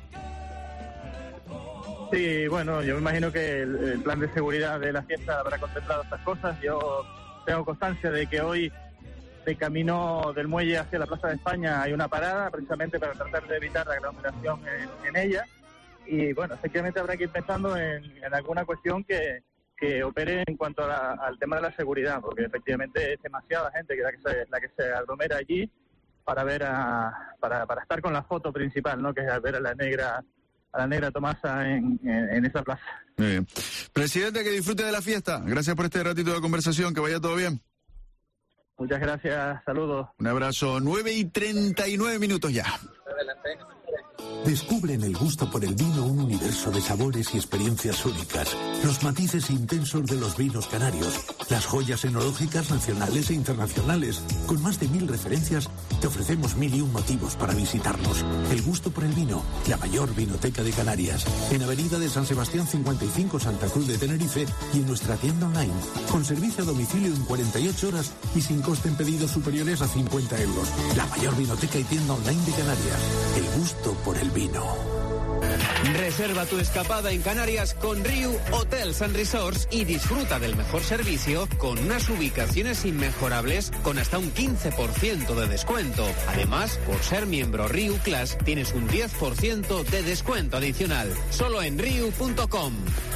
Sí, bueno, yo me imagino que el plan de seguridad de la fiesta habrá contemplado estas cosas. Yo tengo constancia de que hoy, de camino del muelle hacia la Plaza de España, hay una parada precisamente para tratar de evitar la aglomeración en ella. Y bueno, efectivamente habrá que ir pensando en alguna cuestión que opere en cuanto al tema de la seguridad, porque efectivamente es demasiada gente la que se aglomera allí para ver para estar con la foto principal, ¿no? Que es ver a la negra Tomasa en esa plaza. Muy bien. Presidente, que disfrute de la fiesta. Gracias por este ratito de conversación. Que vaya todo bien. Muchas gracias. Saludos. Un abrazo. 9:39 ya. Adelante. Descubre en el gusto por el vino un universo de sabores y experiencias únicas, los matices intensos de los vinos canarios, las joyas enológicas nacionales e internacionales. Con más de 1000 referencias, te ofrecemos 1001 motivos para visitarnos. El gusto por el vino, la mayor vinoteca de Canarias. En Avenida de San Sebastián 55, Santa Cruz de Tenerife, y en nuestra tienda online, con servicio a domicilio en 48 horas y sin coste en pedidos superiores a 50 euros. La mayor vinoteca y tienda online de Canarias. El gusto por el vino. Reserva tu escapada en Canarias con Riu Hotels and Resorts y disfruta del mejor servicio con unas ubicaciones inmejorables con hasta un 15% de descuento. Además, por ser miembro Riu Class tienes un 10% de descuento adicional. Solo en riu.com.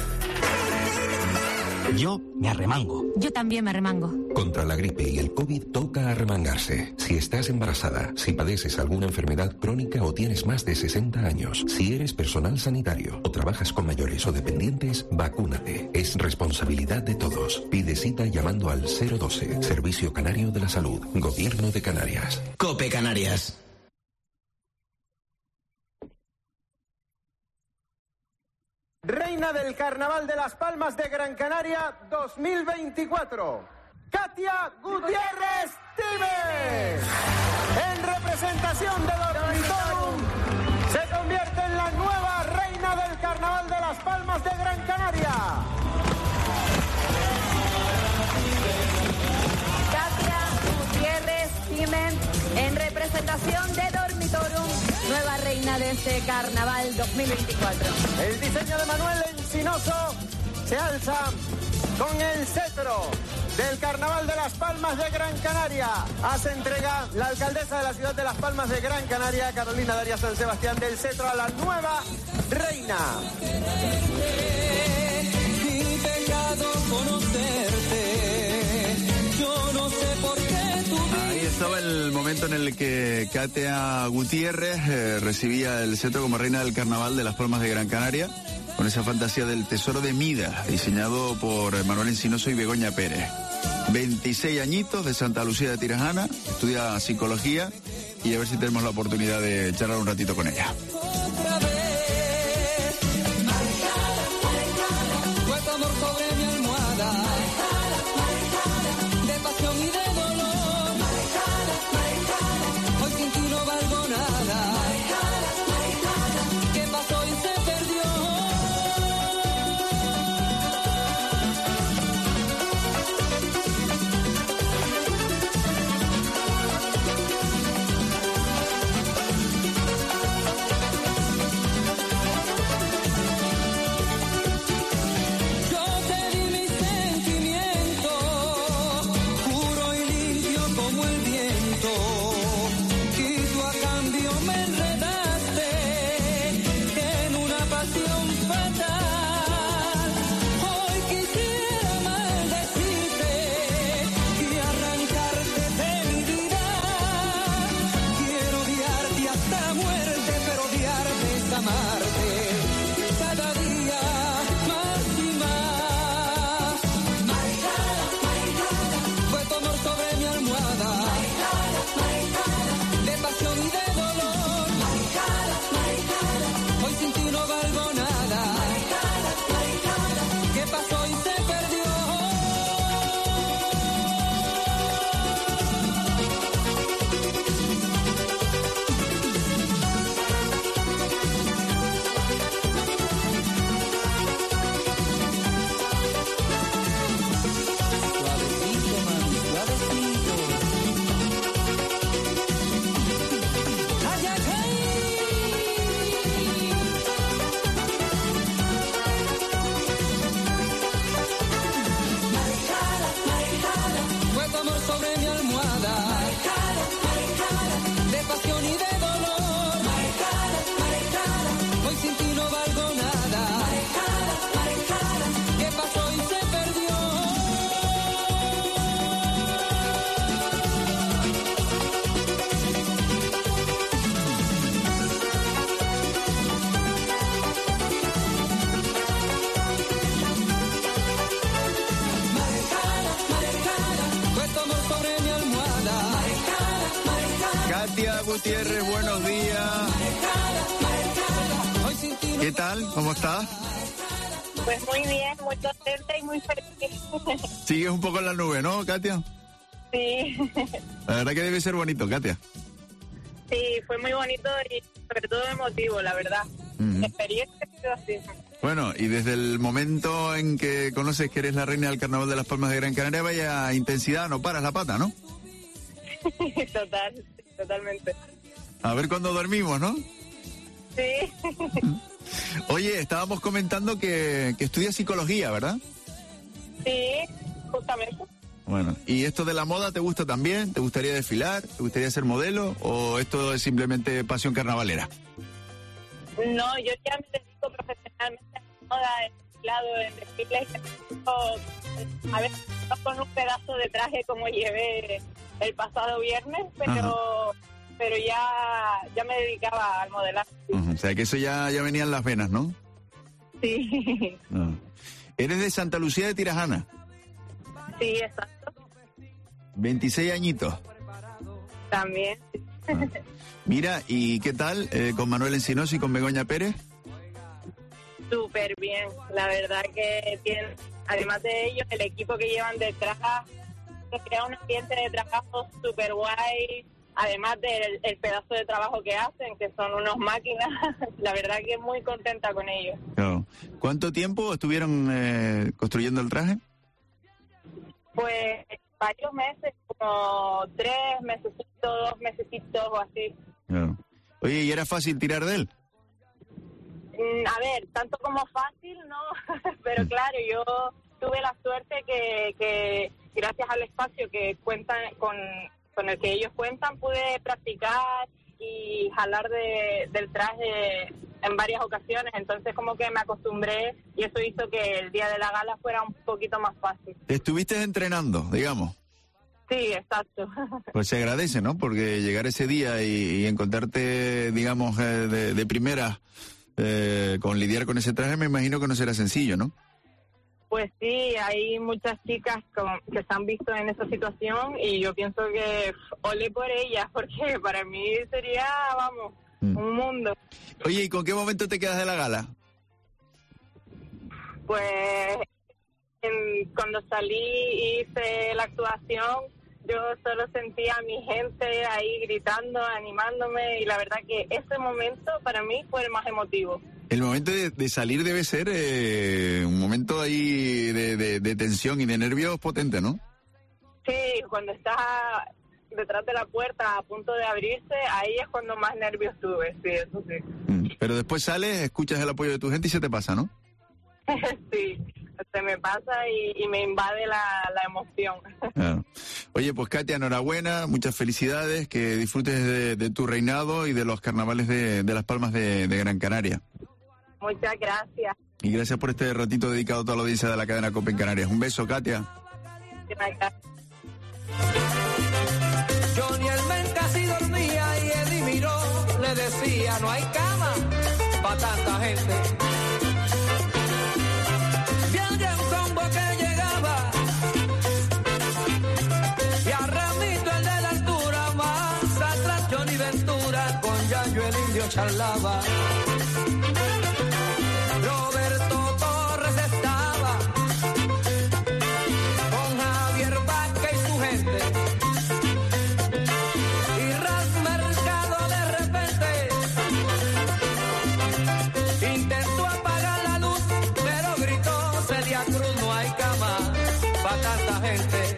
Yo me arremango. Yo también me arremango. Contra la gripe y el COVID toca arremangarse. Si estás embarazada, si padeces alguna enfermedad crónica o tienes más de 60 años, si eres personal sanitario o trabajas con mayores o dependientes, vacúnate. Es responsabilidad de todos. Pide cita llamando al 012, Servicio Canario de la Salud, Gobierno de Canarias. COPE Canarias. Reina del Carnaval de Las Palmas de Gran Canaria 2024, Katia Gutiérrez Tímez. En representación de Dormitorum, se convierte en la nueva reina del Carnaval de Las Palmas de Gran Canaria. Katia Gutiérrez Tímez, en representación de Dormitorum, nueva reina de este Carnaval 2024. El diseño de Manuel Enciso Encinoso se alza con el cetro del Carnaval de Las Palmas de Gran Canaria. Hace entrega la alcaldesa de la ciudad de Las Palmas de Gran Canaria, Carolina Daria San Sebastián, del cetro a la nueva reina. Mi pecado conocerte, yo no sé por qué tú... Ahí estaba el momento en el que Katia Gutiérrez recibía el cetro como reina del Carnaval de Las Palmas de Gran Canaria, con esa fantasía del tesoro de Midas, diseñado por Manuel Encinoso y Begoña Pérez. 26 añitos, de Santa Lucía de Tirajana, estudia psicología y a ver si tenemos la oportunidad de charlar un ratito con ella. Fue tu amor sobre mi almohada, de pasión y de dolor. Hoy sin ti no valgo nada. ¿Qué pasó y se perdió? Katia Gutiérrez, buenos días. ¿Qué tal? ¿Cómo estás? Pues muy bien, muy contenta y muy feliz. Sigues un poco en la nube, ¿no, Katia? Sí. La verdad que debe ser bonito, Katia. Sí, fue muy bonito y sobre todo emotivo, la verdad. La experiencia ha sido así. Bueno, y desde el momento en que conoces que eres la reina del Carnaval de Las Palmas de Gran Canaria, vaya intensidad, no paras la pata, ¿no? Totalmente. A ver cuándo dormimos, ¿no? Sí. Oye, estábamos comentando que estudias psicología, ¿verdad? Sí, justamente. Bueno, ¿y esto de la moda te gusta también? ¿Te gustaría desfilar? ¿Te gustaría ser modelo? ¿O esto es simplemente pasión carnavalera? No, yo ya me dedico profesionalmente a la moda, en desfilado, en desfiles. A veces con un pedazo de traje como llevé el pasado viernes, pero ya me dedicaba al modelaje. O sea, que eso ya venía en las venas, ¿no? Sí. No. ¿Eres de Santa Lucía de Tirajana? Sí, exacto. 26 añitos. También. Mira, ¿y qué tal con Manuel Encinoso y con Begoña Pérez? Súper bien. La verdad que tienen, además de ellos, el equipo que llevan detrás, se crea un ambiente de trabajo súper guay. Además del pedazo de trabajo que hacen, que son unos máquinas, la verdad que muy contenta con ellos. Claro. ¿Cuánto tiempo estuvieron construyendo el traje? Pues varios meses, como 3 mesecitos, 2 mesecitos o así. Claro. Oye, ¿y era fácil tirar de él? A ver, tanto como fácil, ¿no? Pero claro, yo tuve la suerte que gracias al espacio que cuentan con el que ellos cuentan, pude practicar y jalar del traje en varias ocasiones. Entonces como que me acostumbré y eso hizo que el día de la gala fuera un poquito más fácil. ¿Estuviste entrenando, digamos? Sí, exacto. Pues se agradece, ¿no? Porque llegar ese día y encontrarte, digamos, de primera con lidiar con ese traje, me imagino que no será sencillo, ¿no? Pues sí, hay muchas chicas que se han visto en esa situación y yo pienso que olé por ellas, porque para mí sería, vamos, un mundo. Oye, ¿y con qué momento te quedas de la gala? Pues cuando salí y hice la actuación, yo solo sentía a mi gente ahí gritando, animándome, y la verdad que ese momento para mí fue el más emotivo. El momento de salir debe ser un momento ahí de tensión y de nervios potente, ¿no? Sí, cuando estás detrás de la puerta a punto de abrirse, ahí es cuando más nervios tuve, sí, eso sí. Pero después sales, escuchas el apoyo de tu gente y se te pasa, ¿no? Sí, se me pasa y me invade la emoción. Claro. Oye, pues Katia, enhorabuena, muchas felicidades, que disfrutes de tu reinado y de los carnavales de Las Palmas de Gran Canaria. Muchas gracias. Y gracias por este ratito dedicado a toda la audiencia de la cadena COPE en Canarias. Un beso, Katia. Johnny Almen casi dormía y Eddie miró, le decía, no hay cama para tanta gente. Bien un combo que llegaba y a Ramito el de la altura, más atrás Johnny Ventura con Yayo el indio charlaba. Roberto Torres estaba con Javier Vázquez y su gente. Y Ras Mercado de repente intentó apagar la luz, pero gritó Celia Cruz, no hay cama para tanta gente.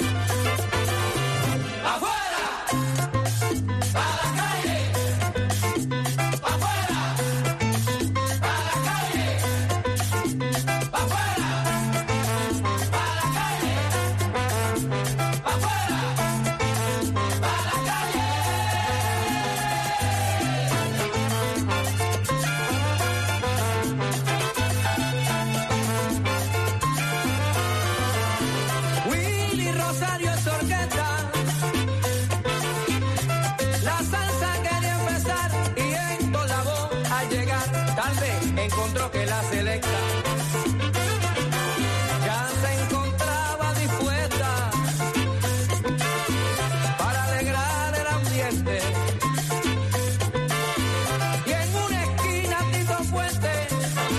¡Afuera! ¡A la calle! ¡Afuera! ¡A la calle! ¡Afuera! ¡A la calle! ¡Afuera! ¡A la calle! Willy Rosario es orquesta, la salsa quería empezar y entonavó al llegar tarde encontró que la selecta ya se encontraba dispuesta para alegrar el ambiente. Y en una esquina Tito Fuente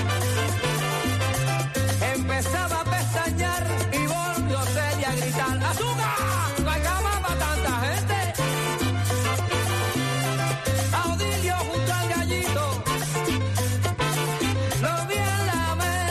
empezaba a pestañear y volvió Celia a gritar, ¡azúcar! ¡No hay cama para tanta gente! Audilio junto al gallito lo vi en la mesa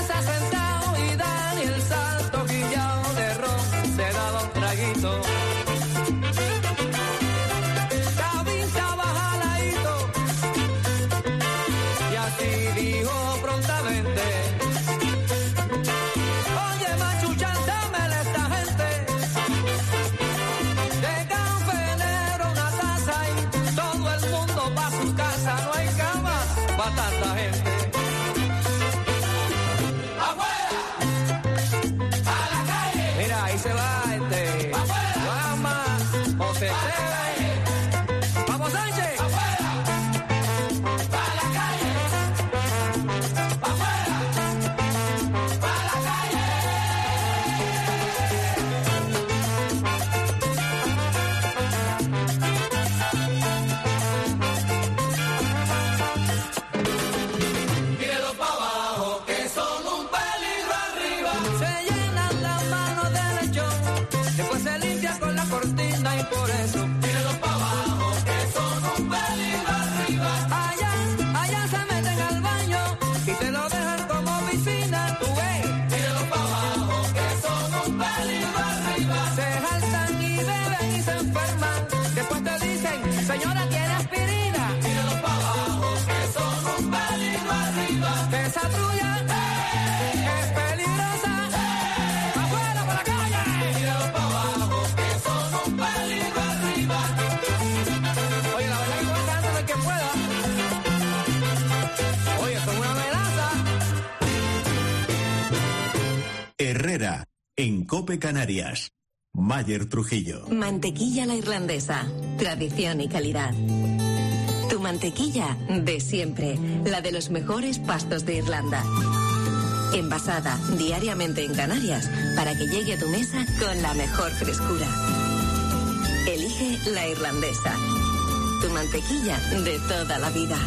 Herrera, en COPE Canarias. Mayer Trujillo. Mantequilla La Irlandesa. Tradición y calidad. Tu mantequilla de siempre. La de los mejores pastos de Irlanda. Envasada diariamente en Canarias para que llegue a tu mesa con la mejor frescura. Elige La Irlandesa. Tu mantequilla de toda la vida.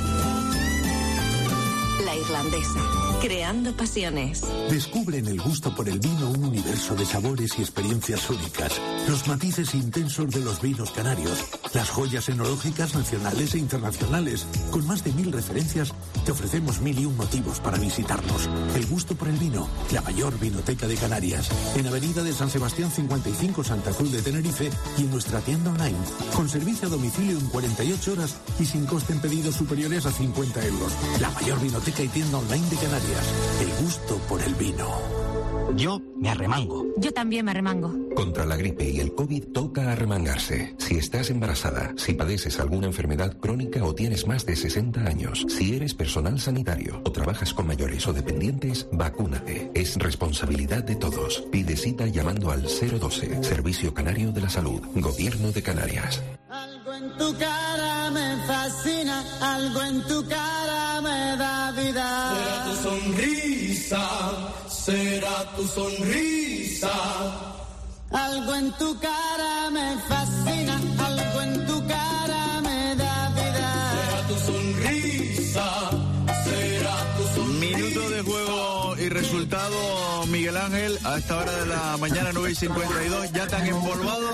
La Irlandesa, creando pasiones. Descubre en el gusto por el vino un universo de sabores y experiencias únicas. Los matices intensos de los vinos canarios. Las joyas enológicas nacionales e internacionales. Con más de 1000 referencias, te ofrecemos 1001 motivos para visitarnos. El gusto por el vino, la mayor vinoteca de Canarias. En Avenida de San Sebastián 55, Santa Cruz de Tenerife, y en nuestra tienda online. Con servicio a domicilio en 48 horas y sin coste en pedidos superiores a 50 euros. La mayor vinoteca y tienda online de Canarias. El gusto por el vino. Yo me arremango. Yo también me arremango. Contra la gripe y el COVID toca arremangarse. Si estás embarazada, si padeces alguna enfermedad crónica o tienes más de 60 años, si eres personal sanitario o trabajas con mayores o dependientes, vacúnate. Es responsabilidad de todos. Pide cita llamando al 012, Servicio Canario de la Salud, Gobierno de Canarias. Algo en tu cara me fascina, algo en tu cara me da vida. Será tu sonrisa, será tu sonrisa. Algo en tu cara me fascina, algo en tu cara me da vida. Será tu sonrisa, será tu sonrisa. Minuto de juego y resultado, Miguel Ángel, a esta hora de la mañana, 9:52, ¿ya te han empolvado?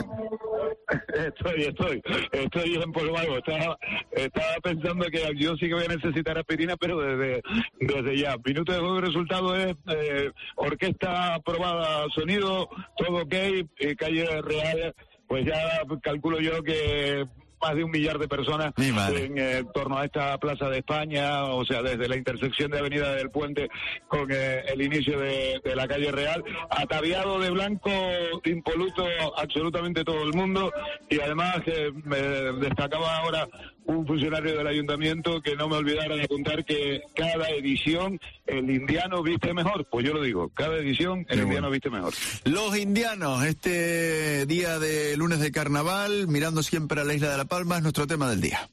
Estoy empolvado. Estaba pensando que yo sí que voy a necesitar aspirina, pero desde ya. Minuto de juego y resultado es orquesta aprobada, sonido, todo ok, calle Real, pues ya calculo yo que más de 1 millar de personas en torno a esta Plaza de España, o sea, desde la intersección de Avenida del Puente con el inicio de la calle Real, ataviado de blanco, impoluto absolutamente todo el mundo, y además me destacaba ahora un funcionario del ayuntamiento que no me olvidara de apuntar que cada edición el indiano viste mejor. Pues yo lo digo, cada edición el indiano viste mejor. Los indianos, este día de lunes de carnaval, mirando siempre a la isla de La Palma, es nuestro tema del día.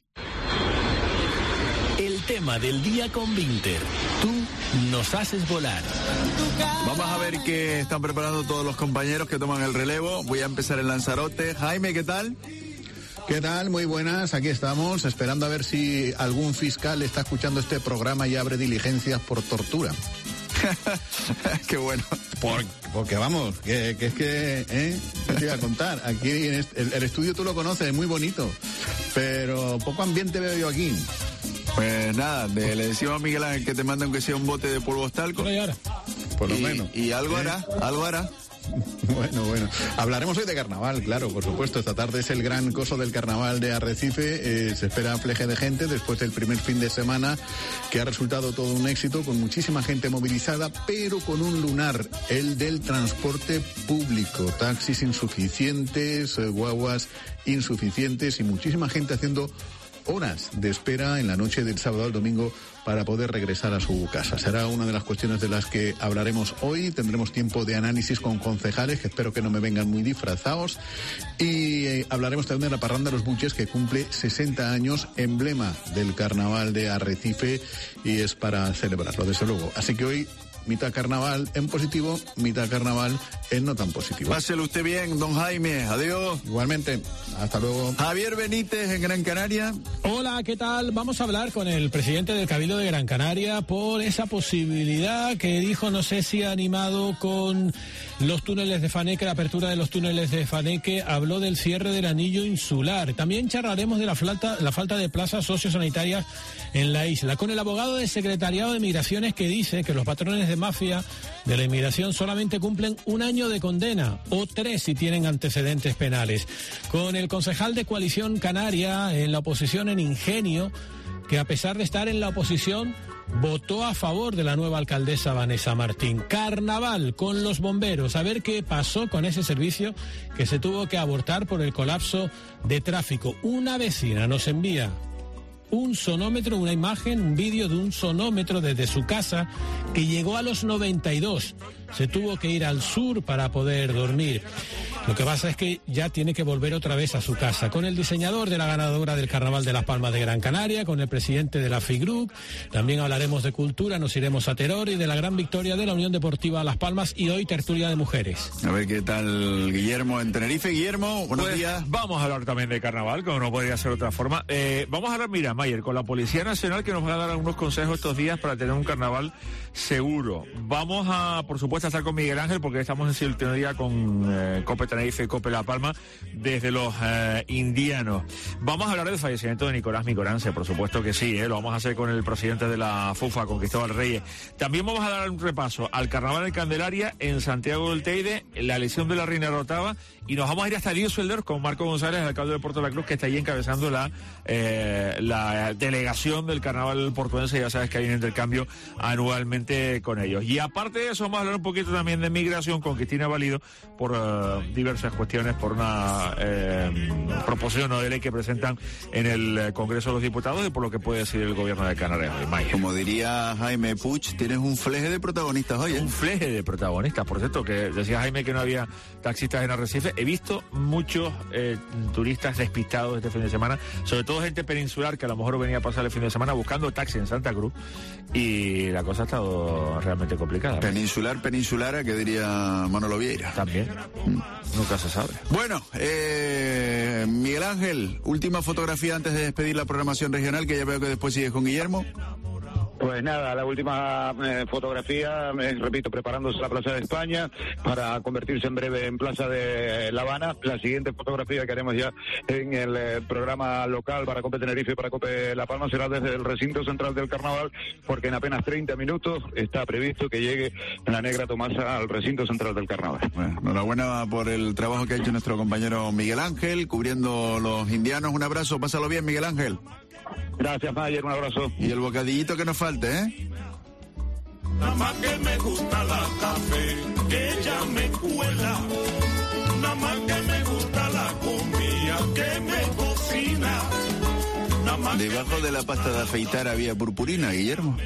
El tema del día con Vinter. Tú nos haces volar. Vamos a ver qué están preparando todos los compañeros que toman el relevo. Voy a empezar en Lanzarote. Jaime, ¿qué tal? ¿Qué tal? Muy buenas, aquí estamos, esperando a ver si algún fiscal está escuchando este programa y abre diligencias por tortura. Qué bueno. Porque vamos, que es que, ¿qué te iba a contar? Aquí el estudio tú lo conoces, es muy bonito, pero poco ambiente veo yo aquí. Pues nada, le decimos a Miguel Ángel que te mande aunque sea un bote de polvo talco. Por lo menos. Y algo hará, algo hará. Bueno. Hablaremos hoy de carnaval, claro, por supuesto. Esta tarde es el gran coso del carnaval de Arrecife. Se espera fleje de gente después del primer fin de semana, que ha resultado todo un éxito, con muchísima gente movilizada, pero con un lunar, el del transporte público. Taxis insuficientes, guaguas insuficientes y muchísima gente haciendo horas de espera en la noche del sábado al domingo para poder regresar a su casa. Será una de las cuestiones de las que hablaremos hoy. Tendremos tiempo de análisis con concejales, que espero que no me vengan muy disfrazados. Y hablaremos también de la parranda de los buches, que cumple 60 años, emblema del carnaval de Arrecife, y es para celebrarlo, desde luego. Así que hoy, mitad carnaval en positivo, mitad carnaval en no tan positivo. Páselo usted bien, don Jaime. Adiós. Igualmente. Hasta luego. Javier Benítez, en Gran Canaria. Hola, ¿qué tal? Vamos a hablar con el presidente del Cabildo de Gran Canaria por esa posibilidad que dijo, no sé si animado con los túneles de Faneque, la apertura de los túneles de Faneque, habló del cierre del anillo insular. También charlaremos de la falta de plazas sociosanitarias en la isla, con el abogado del Secretariado de Migraciones, que dice que los patrones de mafia de la inmigración solamente cumplen 1 año de condena, o 3 si tienen antecedentes penales. Con el concejal de Coalición Canaria en la oposición, en Ingenio, que a pesar de estar en la oposición votó a favor de la nueva alcaldesa Vanessa Martín. Carnaval con los bomberos, a ver qué pasó con ese servicio que se tuvo que abortar por el colapso de tráfico. Una vecina nos envía un sonómetro, una imagen, un vídeo de un sonómetro desde su casa que llegó a los 92. Se tuvo que ir al sur para poder dormir. Lo que pasa es que ya tiene que volver otra vez a su casa. Con el diseñador de la ganadora del Carnaval de Las Palmas de Gran Canaria, con el presidente de la FIGRUC, también hablaremos de cultura, nos iremos a Teror y de la gran victoria de la Unión Deportiva Las Palmas y hoy tertulia de mujeres. A ver qué tal Guillermo en Tenerife. Guillermo, buenos días. Vamos a hablar también de carnaval, como no podría ser de otra forma. Vamos a hablar, mira, Mayer, con la Policía Nacional, que nos va a dar algunos consejos estos días para tener un carnaval seguro. Vamos a, por supuesto, a estar con Miguel Ángel, porque estamos en sintonía con COPE Tenerife y COPE La Palma desde los indianos. Vamos a hablar del fallecimiento de Nicolás Micorance, por supuesto que sí, lo vamos a hacer con el presidente de la FUFA, con Cristóbal Reyes. También vamos a dar un repaso al Carnaval de Candelaria en Santiago del Teide, la elección de la Reina Rotava, y nos vamos a ir hasta Düsseldorf con Marco González, el alcalde de Puerto de la Cruz, que está ahí encabezando la delegación del Carnaval portuense. Ya sabes que hay un intercambio anualmente con ellos. Y aparte de eso, vamos a hablar un poquito también de migración con Cristina Valido por diversas cuestiones, por una proposición de ley que presentan en el Congreso de los Diputados y por lo que puede decir el gobierno de Canarias. Como diría Jaime Puig, tienes un fleje de protagonistas hoy, ¿eh? Un fleje de protagonistas, por cierto, que decía Jaime que no había taxistas en Arrecife. He visto muchos turistas despistados este fin de semana, sobre todo gente peninsular que a lo mejor venía a pasar el fin de semana buscando taxi en Santa Cruz, y la cosa ha estado realmente complicada. Peninsulara, que diría Manolo Vieira. También. Nunca se sabe. Bueno, Miguel Ángel, última fotografía antes de despedir la programación regional, que ya veo que después sigues con Guillermo. Pues nada, la última fotografía, repito, preparándose la Plaza de España para convertirse en breve en Plaza de La Habana. La siguiente fotografía que haremos ya en el programa local para COPE Tenerife y para COPE La Palma será desde el recinto central del Carnaval, porque en apenas 30 minutos está previsto que llegue la Negra Tomasa al recinto central del Carnaval. Bueno, enhorabuena por el trabajo que ha hecho nuestro compañero Miguel Ángel, cubriendo los indianos. Un abrazo, pásalo bien, Miguel Ángel. Gracias, Mayer, un abrazo. Y el bocadillito que nos falte, ¿eh? Nada más que me gusta la café, que ella me cuela. Nada más que me gusta la comida, que me cocina. Debajo de la pasta de afeitar había purpurina, Guillermo.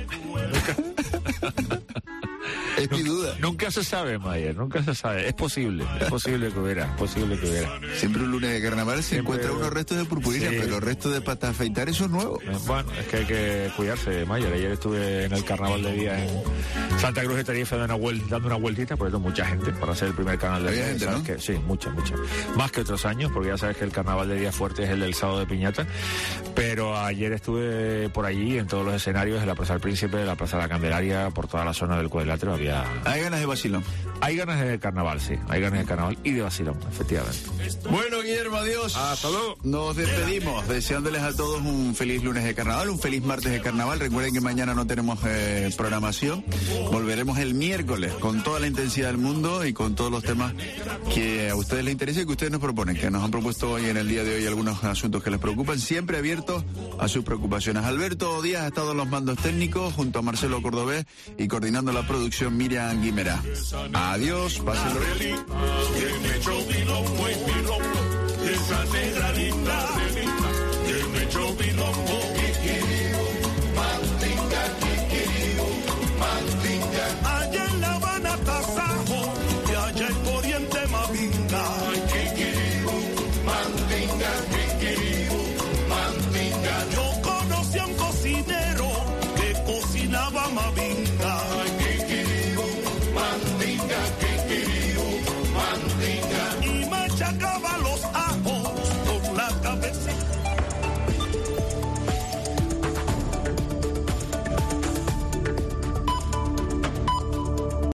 Es mi duda. Nunca se sabe, Mayer, nunca se sabe. Es posible que hubiera, Siempre un lunes de carnaval se encuentra unos restos de purpurina, sí, pero los restos de pasta de afeitar, eso es nuevo. Bueno, es que hay que cuidarse, Mayer. Ayer estuve en el carnaval de día en Santa Cruz de Tenerife dando una vueltita, por eso mucha gente, para ser el primer carnaval de día. Gente, ¿no? Que, sí, mucha. Más que otros años, porque ya sabes que el carnaval de día fuerte es el del sábado de Piñata. Pero ayer estuve por allí, en todos los escenarios, en la Plaza del Príncipe, en la Plaza de la Candelaria, por toda la zona del cuadrilátero había... Hay ganas de vacilón. Hay ganas de carnaval, sí. Hay ganas de carnaval y de vacilón, efectivamente. Bueno, Guillermo, adiós. Hasta luego. Nos despedimos, deseándoles a todos un feliz lunes de carnaval, un feliz martes de carnaval. Recuerden que mañana no tenemos programación. Volveremos el miércoles con toda la intensidad del mundo y con todos los temas que a ustedes les interesa y que ustedes nos proponen, que nos han propuesto hoy en el día de hoy algunos asuntos que les preocupan, siempre abiertos a sus preocupaciones. Alberto Díaz ha estado en los mandos técnicos junto a Marcelo Cordobés y coordinando la producción Miriam Guimera. Adiós, pásenlo bien. Esa negra linda.